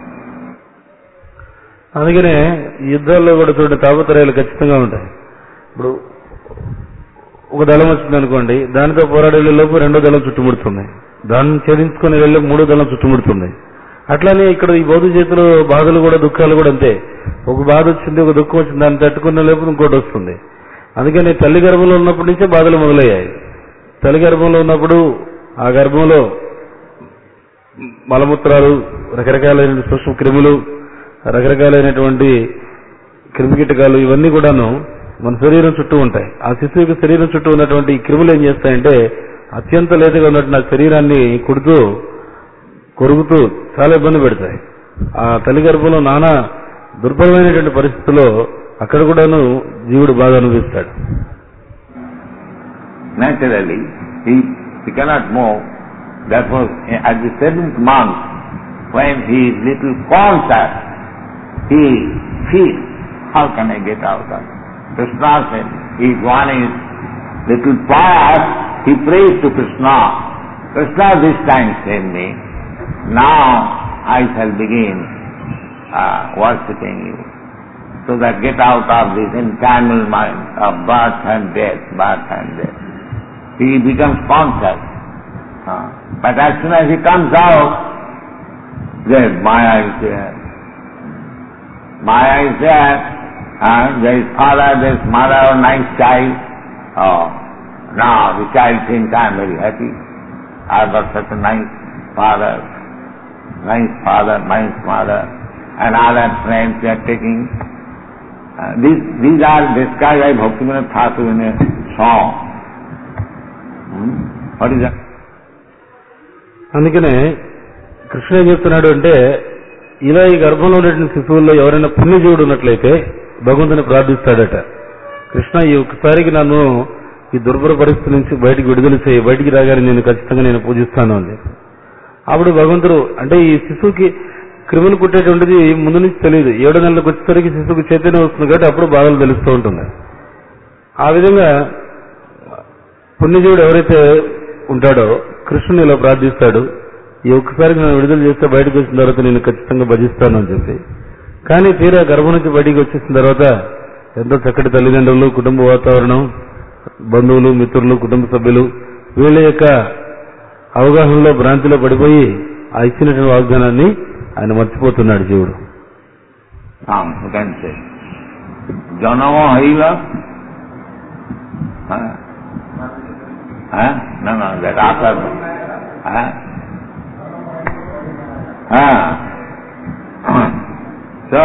అందుకనే యుద్ధాల్లో కూడా చూడండి, తాపత్రయాలు ఖచ్చితంగా ఉంటాయి. ఇప్పుడు ఒక దళం వచ్చింది అనుకోండి, దానితో పోరాడే లోపు 2వ దళం చుట్టుముడుతుంది, దాన్ని ఛేదించుకొని వెళ్ళి 3వ దళం చుట్టుముడుతుంది. అట్లానే ఇక్కడ ఈ భౌతిక చేతిలో బాధలు కూడా, దుఃఖాలు కూడా అంతే. ఒక బాధ వచ్చింది, ఒక దుఃఖం వచ్చింది, దాన్ని తట్టుకునే లోపు ఇంకోటి వస్తుంది. అందుకని తల్లి గర్భంలో ఉన్నప్పటి నుంచే బాధలు మొదలయ్యాయి. తల్లి గర్భంలో ఉన్నప్పుడు ఆ గర్భంలో మలమూత్రాలు, రకరకాలైన సూక్ష్మ క్రిములు, రకరకాలైనటువంటి క్రిమికీటకాలు, ఇవన్నీ కూడాను మన శరీరం చుట్టూ ఉంటాయి. ఆ శిశువుకి శరీరం చుట్టూ ఉన్నటువంటి ఈ క్రిములు ఏం చేస్తాయంటే అత్యంత లేతగా ఉన్నట్టు నా శరీరాన్ని కుడుతూ కొరుకుతూ చాలా ఇబ్బంది పెడతాయి. ఆ తల్లి గర్భంలో నానా దుర్బలమైనటువంటి పరిస్థితుల్లో అక్కడ కూడాను జీవుడు బాధ అనుభవిస్తాడు. Naturally, he cannot move. Therefore, at the 7th month, when he is little conscious, he feels, how can I get out of it? Krishna said, if one is little pious, he prays to Krishna. Krishna this time save me. Now I shall begin worshipping you. So that get out of this entanglement of birth and death, birth and death. He becomes conscious. But as soon as he comes out, there Maya is there. Maya is there. There is father, there is mother, nice child. Oh, now the child thinks I am very happy. I have got such a nice father, nice mother, and other friends they are taking. These are described by Bhaktivinoda Thakur in a song. What is that? అందుకనే కృష్ణ ఏం చెప్తున్నాడు అంటే, ఇలా ఈ గర్భంలో ఉన్నటువంటి శిశువుల్లో ఎవరైనా పుణ్యజీవుడు ఉన్నట్లయితే భగవంతుని ప్రార్థిస్తాడట. కృష్ణ ఈ ఒక్కసారికి నన్ను ఈ దుర్భర పరిస్థితి నుంచి బయటికి విడుదల చేయి, బయటికి రాగానే నేను ఖచ్చితంగా నేను పూజిస్తాను అని. అప్పుడు భగవంతుడు అంటే ఈ శిశువుకి క్రిములు కుట్టేటువంటిది ముందు నుంచి తెలియదు. 7 నెలలకు వచ్చేసరికి శిశువుకి చైతన్యం వస్తుంది కాబట్టి అప్పుడు బాధలు తెలుస్తూ ఉంటుంది. ఆ విధంగా పుణ్యజీవుడు ఎవరైతే ఉంటాడో కృష్ణుని ఇలా ప్రార్థిస్తాడు, ఈ ఒక్కసారికి నేను విడుదల చేస్తే బయటకు వచ్చిన తర్వాత నేను ఖచ్చితంగా భజిస్తాను అని చెప్పి. కానీ తీరా గర్భం నుంచి బయటికి వచ్చేసిన తర్వాత ఎంతో చక్కటి తల్లిదండ్రులు, కుటుంబ వాతావరణం, బంధువులు, మిత్రులు, కుటుంబ సభ్యులు వీళ్ళ యొక్క అవగాహనలో భ్రాంతిలో పడిపోయి ఆ ఇచ్చినటువంటి వాగ్దానాన్ని ఆయన మర్చిపోతున్నాడు జీవుడు. జనమో హైలా So,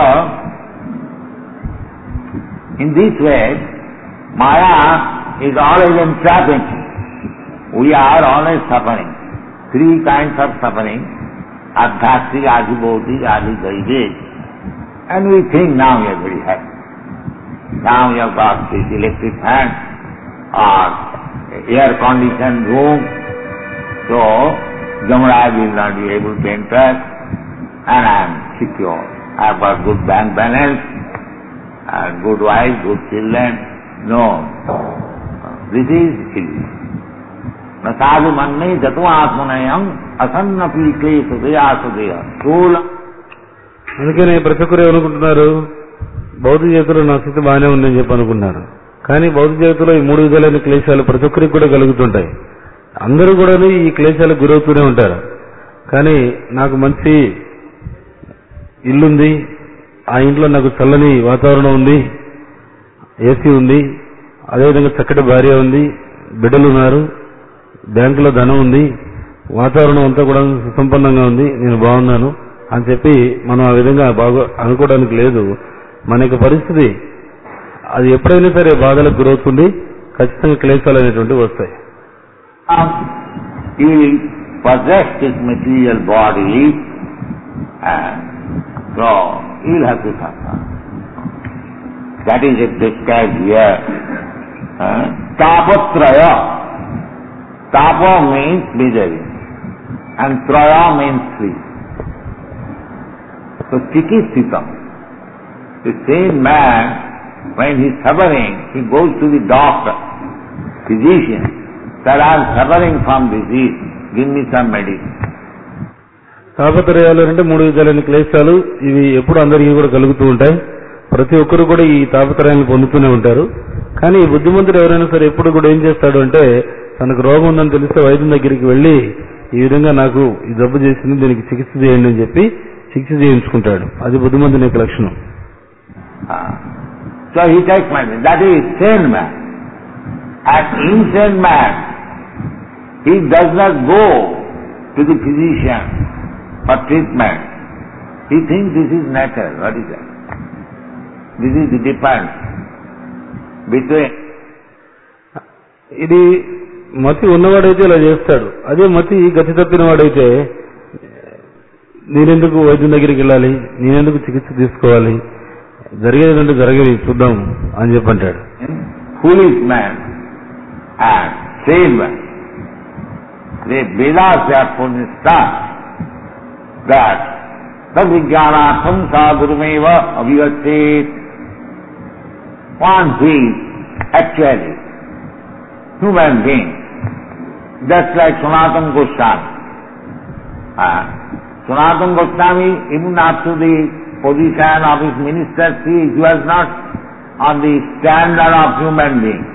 in this way, Maya is always entrapping. We are always suffering. 3 kinds of suffering: adhyastic, adhibhautik, adhidaivic. And we think now we are very happy. Now we have got this electric fan or air-conditioned room, so Yamaraj will not be able to enter, and I am secure. I have got good bank balance, and good wife, good children. No, this is easy. Nasadu manne jatvatmanayam asannapi klesudaya sudaya. Sola. అందుకనే ప్రతి ఒక్కరు ఏమనుకుంటున్నారు, భౌతిక జగత్తులో నా స్థితి బాగానే ఉందని చెప్పి అనుకున్నారు. కానీ భౌతిక జగత్తులో ఈ 3 విధాలైన క్లేశాలు ప్రతి ఒక్కరికి కూడా కలుగుతుంటాయి. అందరూ కూడా ఈ క్లేశాలకు గురవుతూనే ఉంటారు. కానీ నాకు మంచి ఇల్లుంది, ఆ ఇంట్లో నాకు చల్లని వాతావరణం ఉంది, ఏసీ ఉంది, అదేవిధంగా చక్కటి భార్య ఉంది, బిడ్డలు ఉన్నారు, బ్యాంకులో ధనం ఉంది, వాతావరణం అంతా కూడా సుసంపన్నంగా ఉంది, నేను బాగున్నాను అని చెప్పి మనం ఆ విధంగా అనుకోవడానికి లేదు. మన యొక్క పరిస్థితి అది ఎప్పుడైనా సరే బాధలకు గురవుతుంది, ఖచ్చితంగా క్లేశాలు అనేటువంటివి వస్తాయి. He will possess his material body and so he will have to suffer. That is it described here. Tapatraya. Tapa means misery and traya means three. So chikitsikam. The same man, when he is suffering, he goes to the doctor, physician. That I am suffering from disease, give me some medicine. తాపత్రయాలు అంటే 3 విధాలైన క్లేశాలు, ఇవి ఎప్పుడు అందరికీ కూడా కలుగుతూ ఉంటాయి. ప్రతి ఒక్కరు కూడా ఈ తాపత్రయాలను పొందుతూనే ఉంటారు. కానీ ఈ బుద్ధిమంతుడు ఎవరైనా సరే ఎప్పుడు కూడా ఏం చేస్తాడు అంటే, తనకు రోగం ఉందని తెలిస్తే వైద్యం దగ్గరికి వెళ్లి ఈ విధంగా నాకు ఈ జబ్బు చేసింది, దీనికి చికిత్స చేయండి అని చెప్పి చికిత్స చేయించుకుంటాడు. అది బుద్ధిమంతుని యొక్క లక్షణం. So he takes medicine. That is sane man. An insane man, he does not go to the physician for treatment. He thinks this is natural. What is that? This is the difference between. ఇది మతి ఉన్నవాడైతే ఇలా చేస్తాడు. అదే మతి గతి తప్పిన వాడైతే నేనెందుకు వైద్యం దగ్గరికి వెళ్ళాలి, నేనెందుకు చికిత్స తీసుకోవాలి, జరిగేదంటే జరగేది చూద్దాం అని చెప్పంటాడు. Foolish man and sane man. The Vedas therefore start that Tadvijnanatham sadhurumeva avivachet. One who is actually human being, just like Sanatana Goswami. Sanatana Goswami, even up to the position of his ministership, he was not on the standard of human being.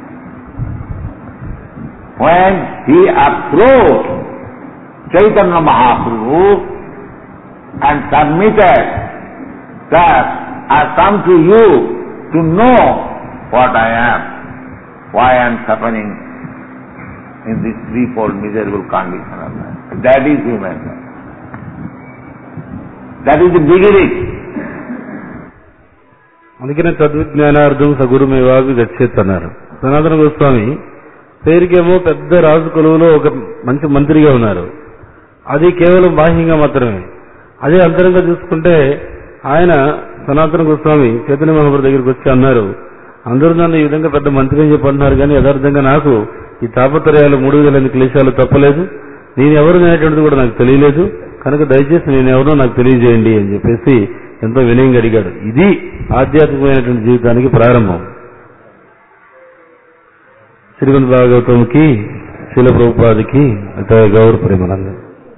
When he approached Chaitanya Mahaprabhu and submitted that I come to you to know what I am, why I am suffering in this threefold miserable condition of life. That is human life. That is the beginning. అందుకనే తద్విజ్ఞానార్థం సగురుమేవావి గచ్చేత్ అన్నారు. సనాతన గోస్వామి పేరుకేమో పెద్ద రాజు కొలువులో ఒక మంచి మంత్రిగా ఉన్నారు. అది కేవలం బాహ్యంగా మాత్రమే. అదే అంతరంగా చూసుకుంటే ఆయన సనాతన గోస్వామి చైతన్య మహాప్రభు దగ్గరికి వచ్చి అన్నారు, అందరూ నన్ను ఈ విధంగా పెద్ద మంత్రి అని చెప్పి అంటున్నారు, కానీ యథార్థంగా నాకు ఈ తాపత్రయాలు 3 విధాలైన క్లేశాలు తప్పలేదు, నేను ఎవరు అనేటువంటిది కూడా నాకు తెలియలేదు, కనుక దయచేసి నేను ఎవరో నాకు తెలియజేయండి అని చెప్పేసి ఎంతో వినయంగా అడిగాడు. ఇది ఆధ్యాత్మికమైనటువంటి జీవితానికి ప్రారంభం. శ్రీమద్ భాగవతంకి, శీల ప్రభుపాదికి గౌరవ ప్రేమనంద.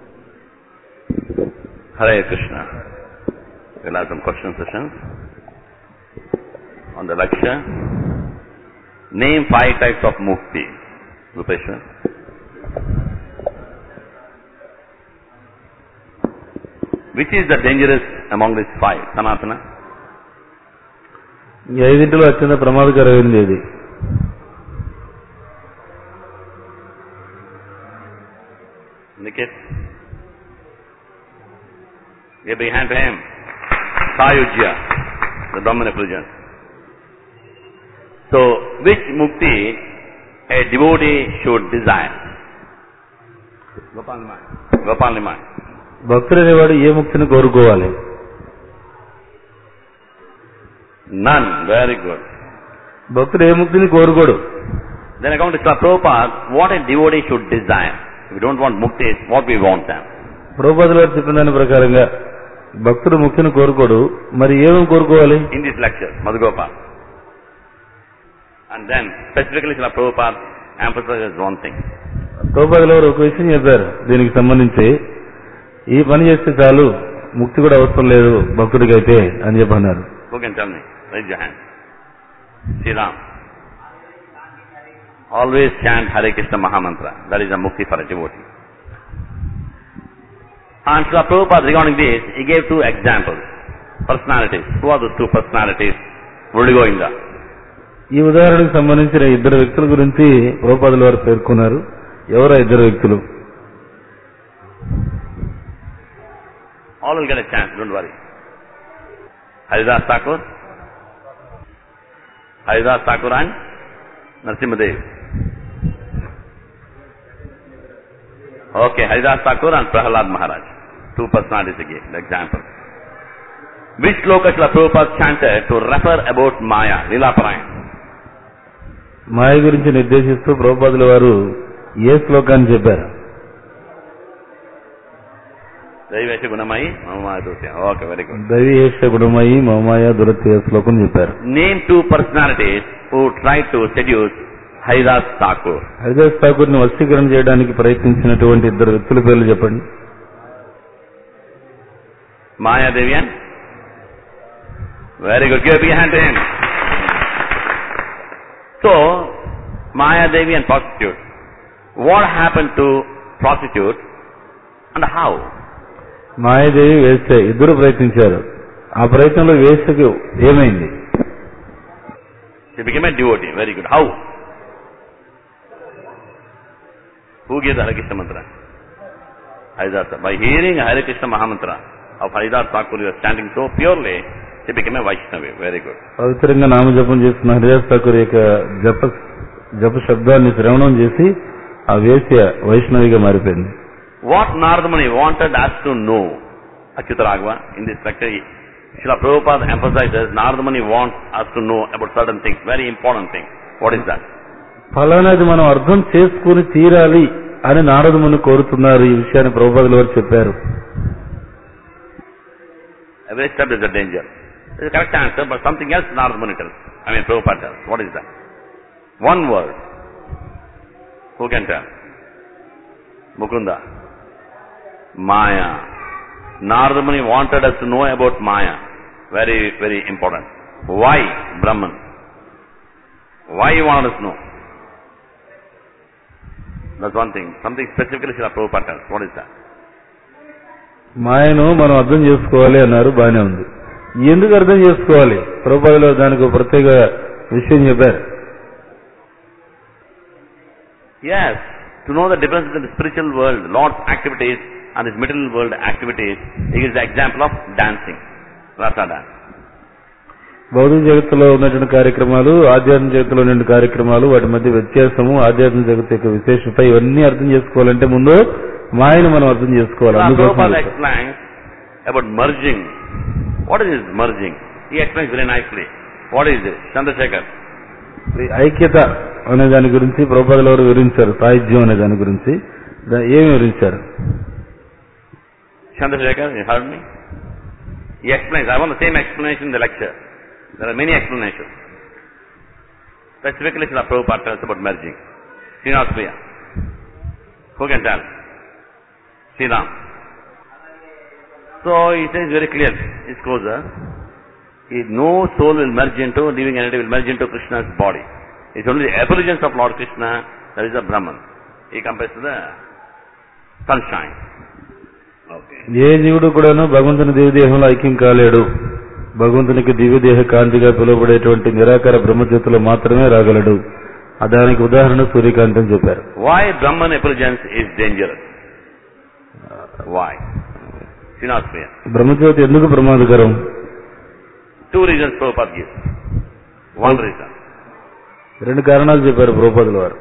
Hare Krishna. We'll have some question sessions on the lecture. Name 5 types of mukti. Rupeshwar. Which is the dangerous among these 5? Sanatana? ఈ 5 అత్యంత ప్రమాదకరమైనది ఇది. Niket? Give a big hand to him. Sayujya, the Brahman effulgence. So, which mukti a devotee should desire? Gopal Nimai. భక్తుడు అనేవాడు ఏ ముక్తిని కోరుకోవాలి? None. Very good. భక్తుడు ఏ ముక్తిని కోరుకోడు. Then according to Srila Prabhupada, what a devotee should desire? If we don't want mukti, what we want then? ప్రభుపాదుల వారు చెప్పిన దాని ప్రకారంగా భక్తుడు ముక్తిని కోరుకోడు, మరి ఏమేమి కోరుకోవాలి? In this lecture, Madhugopal. And then specifically Srila Prabhupada emphasizes one thing. ప్రభుపాదుల వారు ఒక విషయం చెప్పారు దీనికి సంబంధించి, ఈ పని చేస్తే చాలు ముక్తి కూడా అవసరం లేదు భక్తుడికైతే అని చెప్పి అన్నారు. Who can tell me? Raise your hand. Sri Ram. Always chant Hare Krishna Mahamantra. That is a mukti for a devotee. And Srila Prabhupada regarding this, he gave two examples. Personalities. Who are those two personalities? Vrudu Govinda. ఈ ఉదాహరణకు సంబంధించిన ఇద్దరు వ్యక్తుల గురించి ప్రభుపాదుల వారు పేర్కొన్నారు. ఎవరా ఇద్దరు వ్యక్తులు? All will get a chance, don't worry. Haridas Thakur and Narasimhadev. Okay, Haridas Thakur and Prahalad Maharaj. Two personalities again, the example. Which sloka Srila Prabhupada chanted to refer about Maya, Leela Parayan? మాయ గురించి నిర్దేశిస్తూ ప్రభుపాదుల వారు ఏ శ్లోకాన్ని చెప్పారు? దైవేశ గుణమయి మమమాయ దురత్య. Okay, very good. దైవేశ గుణమయి మమమాయ దురత్య శ్లోకం చెప్పారు. Name two personalities who tried to seduce Haridas Thakur. Haridas Thakur ని వశీకరణ చేయడానికి ప్రయత్నించినటువంటి ఇద్దరు వ్యక్తుల పేర్లు చెప్పండి. Mayadevi and? Very good. Give a big hand to him. So, Mayadevi and prostitute. What happened to prostitute and how? Mayadevi వేశ్య ఇద్దరు ప్రయత్నించారు. ఆ ప్రయత్నంలో వేశ్యకు ఏమైంది? She became a devotee. Very good. How? Who gave the Hare Krishna mantra? Haridas. By hearing Hare Krishna Mahamantra of Haridas Thakur, you are standing so purely, she became a Vaishnavi. Very good. పవిత్రంగా నామజపం చేస్తున్న హరిదాస్ ఠాకూర్ యొక్క జప శబ్దాన్ని శ్రవణం చేసి ఆ వేశ్య వైష్ణవిగా మారిపోయింది. What Narada Muni wanted us to know, Achyuta Raghava, in this lecture, Srila Prabhupada emphasizes Narada Muni wants us to know about certain things, very important things. What is that? ఫలానాది మనం అర్థం చేసుకుని తీరాలి అని నారద ముని కోరుతున్నారు. ఈ విషయాన్ని ప్రభుపాదుల వారు చెప్పారు. Every step is a danger. It's a correct answer, but something else Narada Muni tells. Prabhupada tells. What is that? One word. Who can tell? Mukunda. Maya. Narada Muni wanted us to know about Maya. Very, very important. Why Brahman? Why he wanted us to know? That's one thing. Something specifically Srila Prabhupada tells. What is that? మాయను మనం అర్థం చేసుకోవాలి అన్నారు. బాగానే ఉంది. ఎందుకు అర్థం చేసుకోవాలి? ప్రభుపాదులు దానికి ఒక ప్రత్యేక విషయం చెప్పారు. Yes, to know the difference between the spiritual world, Lord's activities, and his material world activities, he gives the example of dancing, rasa dance. భౌతిక జగత్తులో ఉన్నటువంటి కార్యక్రమాలు, ఆధ్యాత్మిక జగత్తులో ఉన్న కార్యక్రమాలు, వాటి మధ్య వ్యత్యాసము, ఆధ్యాత్మిక జగత్తు యొక్క విశేషత, ఇవన్నీ అర్థం చేసుకోవాలంటే ముందు మాయను మనం అర్థం చేసుకోవాలి. Prabhupada explains about merging. What is this merging? He explains very nicely. What is this? Chandrasekhar. ఐక్యత అనే దాని గురించి ప్రభుపాదుల వారు వివరించారు. సాహిత్యం అనే దాని గురించి ఏమి వివరించారు? Chandrasekhar, you heard me? He explains. I want the same explanation in the lecture. There are many explanations. Specifically, Srila Prabhupada tells about merging. Srinath Priya. Who can tell? Sriram. So he says very clearly, it's closer. No soul will merge into, living entity will merge into Krishna's body. It's only the effulgence of Lord Krishna that is the Brahman. He compares to the sunshine. Okay. ఏ జీవుడు కూడాను భగవంతుని దివ్యదేహంలో ఐక్యం కాలేడు. భగవంతునికి దివ్యదేహ కాంతిగా పిలువబడేటువంటి నిరాకార బ్రహ్మజ్యోతిలో మాత్రమే రాగలడు. దానికి ఉదాహరణ సూర్యకాంతి అని చెప్పారు. Why Brahman effulgence is dangerous? Why? Srinathpriya. Brahmajyoti ఎందుకు ప్రమాదకరం? Two reasons Prabhupada gives. One reason. రెండు కారణాలు చెప్పారు ప్రభుపాదుల వారు.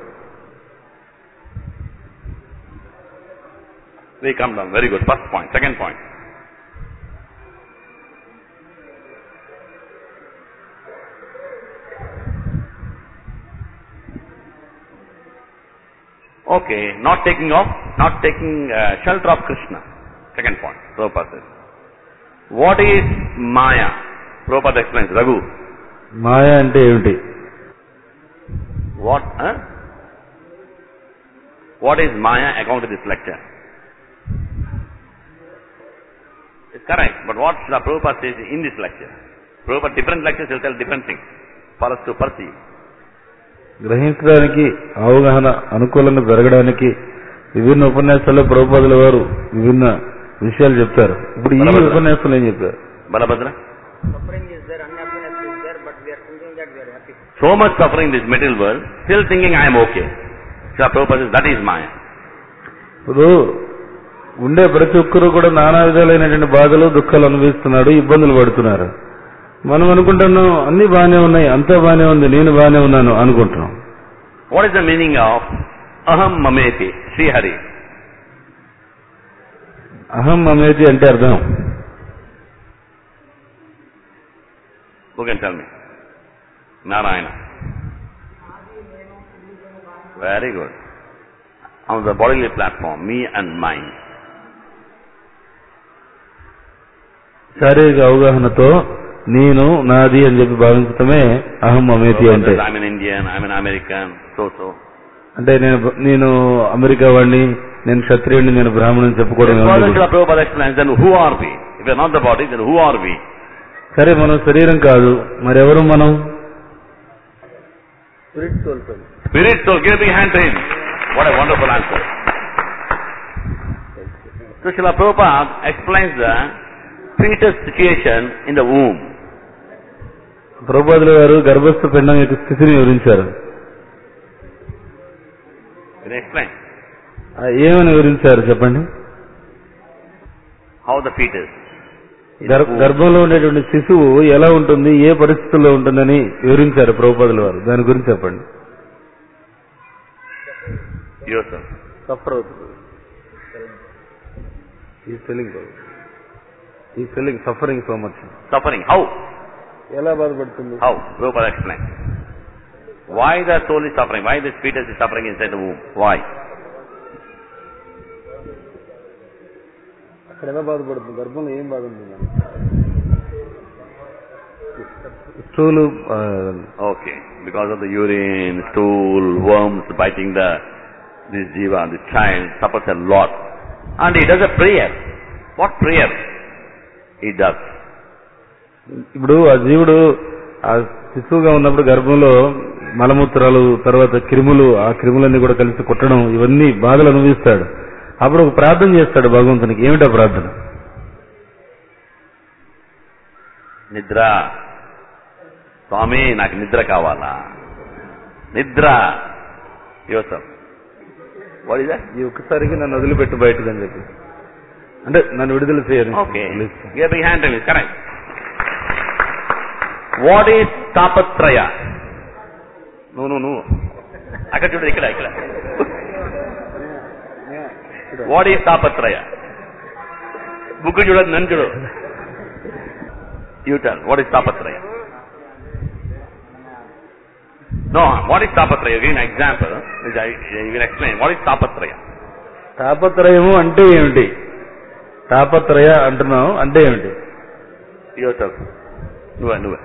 We come down. Very good. First point. Second point. Okay, not taking shelter of Krishna. Second point. Prabhupada says. What is Maya? Prabhupada explains. Raghu. మాయ అంటే ఏమిటి? What? What is Maya according to this lecture? It's correct, but what Srila Prabhupada says in this lecture? Prabhupada different lectures will tell different things for us to perceive. గ్రహించడానికి అవగాహన అనుకూలంగా జరగడానికి విభిన్న ఉపన్యాసాల్లో ప్రభుపాదుల వారు విభిన్న విషయాలు చెప్తారు. ఇప్పుడు ఈ ఉపన్యాసంలో ఏం చెప్పారు? Balabhadra? Suffering is there, unhappiness is there, but we are thinking that we are happy. So much suffering in this material world, still thinking I am okay. Srila Prabhupada says that is Maya. ఇప్పుడు ఉండే ప్రతి ఒక్కరూ కూడా నానా విధాలైనటువంటి బాధలు దుఃఖాలు అనుభవిస్తున్నాడు, ఇబ్బందులు పడుతున్నారు. మనం అనుకుంటున్నాం అన్ని బాగానే ఉన్నాయి, అంతా బాగానే ఉంది, నేను బాగానే ఉన్నాను అనుకుంటున్నాం. What is the meaning of aham mameti, Sri Hari? అహం మమేతి అంటే అర్థం Who can tell me? Narayana. Very good. On the bodily platform, me and mine. శారీరక అవగాహనతో నేను నాది అని చెప్పి భావించటమే అహం మమేతి అంటే. I'm an Indian, I'm an American, so. అంటే నేను అమెరికా వాడిని, నేను క్షత్రియుడిని, నేను బ్రాహ్మణుని చెప్పుకోవడం. Prabhupada explains, then who are we? If we are not the body, then who are we? సరే మనం శరీరం కాదు, మరెవరు మనం? Spirit soul. Give a big hand to him. What a wonderful answer. So Srila Prabhupada explains the fetus situation in the womb. ప్రభుపాదుల గారు గర్భస్థ పిండం యొక్క స్థితిని వివరించారు. Can you explain? ఏమని వివరించారు చెప్పండి? How the fetus? గర్భంలో ఉండేటువంటి శిశువు ఎలా ఉంటుంది, ఏ పరిస్థితుల్లో ఉంటుందని వివరించారు ప్రభుపాదుల వారు. దాని గురించి చెప్పండి. Yourself. సఫర్ అవుతుంది. ఈ feeling suffering so much. Suffering. How? ఎలా బాధపడుతుంది? How? Prabhupada explain. Why the soul is suffering? Why this fetus is suffering inside the womb? Why? అక్కడ ఎలా బాధపడుతుంది? గర్భంలో ఏం బాధ ఉంది? Stool. Okay. Because of the urine, stool, worms biting this jiva, the child suffers a lot. And he does a prayer. What prayer he does? ఇప్పుడు ఆ జీవుడు ఆ శిశువుగా ఉన్నప్పుడు గర్భంలో మలమూత్రాలు, తర్వాత క్రిములు, ఆ క్రిములన్నీ కూడా కలిసి కొట్టడం, ఇవన్నీ బాధలు అనుభవిస్తాడు. అప్పుడు ఒక ప్రార్థన చేస్తాడు భగవంతునికి. ఏమిటా ప్రార్థన? నిద్ర. స్వామి నాకు నిద్ర కావాలా? నిద్ర. యోసం. What is that? ఈ ఒక్కసారికి నన్ను వదిలిపెట్టు బయటకు అని చెప్పి, అంటే నన్ను విడుదల చేయరు. Okay. Give big hand to me. Correct. What is tapatraya? నువ్వు అక్కడ చూడు, ఇక్కడ. What is తాపత్రయ? బుక్ చూడదు, నన్ను చూడు. You tell what is tapatraya? No, what is tapatraya? Give an example which I will explain. What is tapatraya? తాపత్రయము అంటే ఏమిటి? తాపత్రయ అంటున్నావు అంటే ఏమిటి? Yourself. నువ్వే.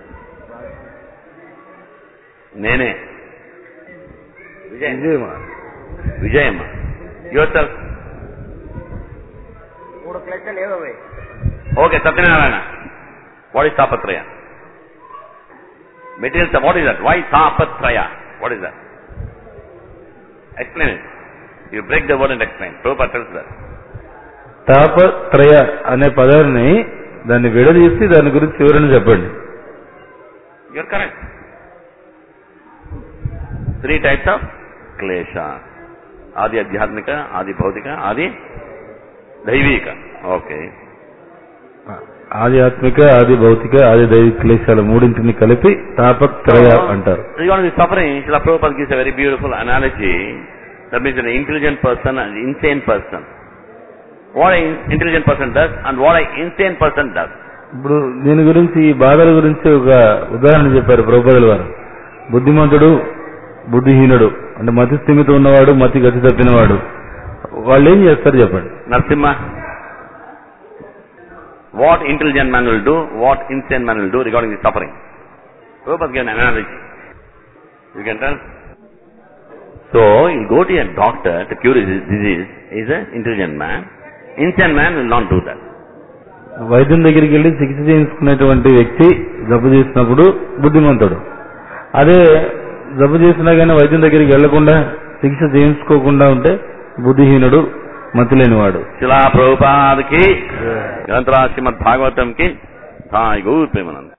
నేనే. విజయమ్మ. Yourself. 3 క్లెచ్చలు ఏవే? Okay, Satyanarayana. What is tapatraya? Material, what is that? Why tapatraya? What is that? Explain it. You break the word and explain. Prabhupada tells that. తాపత్రయ అనే పదాన్ని దాన్ని విడదీసి దాని గురించి వివరణ చెప్పండి. You're correct. 3 types of klesha. Adi adhyatmika, adi bhautika, adi daivika. Okay. ఆధ్యాత్మిక, ఆది భౌతిక, ఆది దైవిక క్లేశాలు మూడింటిని కలిపి తాపత్రయ అంటారు. Regarding the suffering, Srila Prabhupada gives a very beautiful analogy. That means an intelligent person and an insane person. What an intelligent person does and what an insane person does. ఇప్పుడు దీని గురించి, ఈ బాధల గురించి ఒక ఉదాహరణ చెప్పారు ప్రభుపాదుల వారు. బుద్ధిమంతుడు, బుద్ధిహీనుడు, అంటే మతి స్థిమితం ఉన్నవాడు, మతి గతి తప్పినవాడు, వాళ్ళు ఏం చేస్తారు చెప్పండి. Narasimha. What intelligent man will do, what insane man will do regarding the suffering. Prabhupada gave an analogy. You can tell? So, he'll go to a doctor to cure his disease. He's an intelligent man. Insane man will not do that. వైద్యం దగ్గరికి వెళ్ళి చికిత్స చేయించుకునేటువంటి వ్యక్తి జబ్బు చేసినప్పుడు బుద్ధిమంతుడు. అదే జబ్బు చేసినా కానీ వైద్యం దగ్గరికి వెళ్లకుండా చికిత్స చేయించుకోకుండా ఉంటే బుద్ధిహీనుడు, మతి లేనివాడు. శిలా ప్రభుపాదకి గ్రంథరాజ్ శ్రీమద్ భాగవతం కి థాయ్ గౌర్ ప్రేమానంద.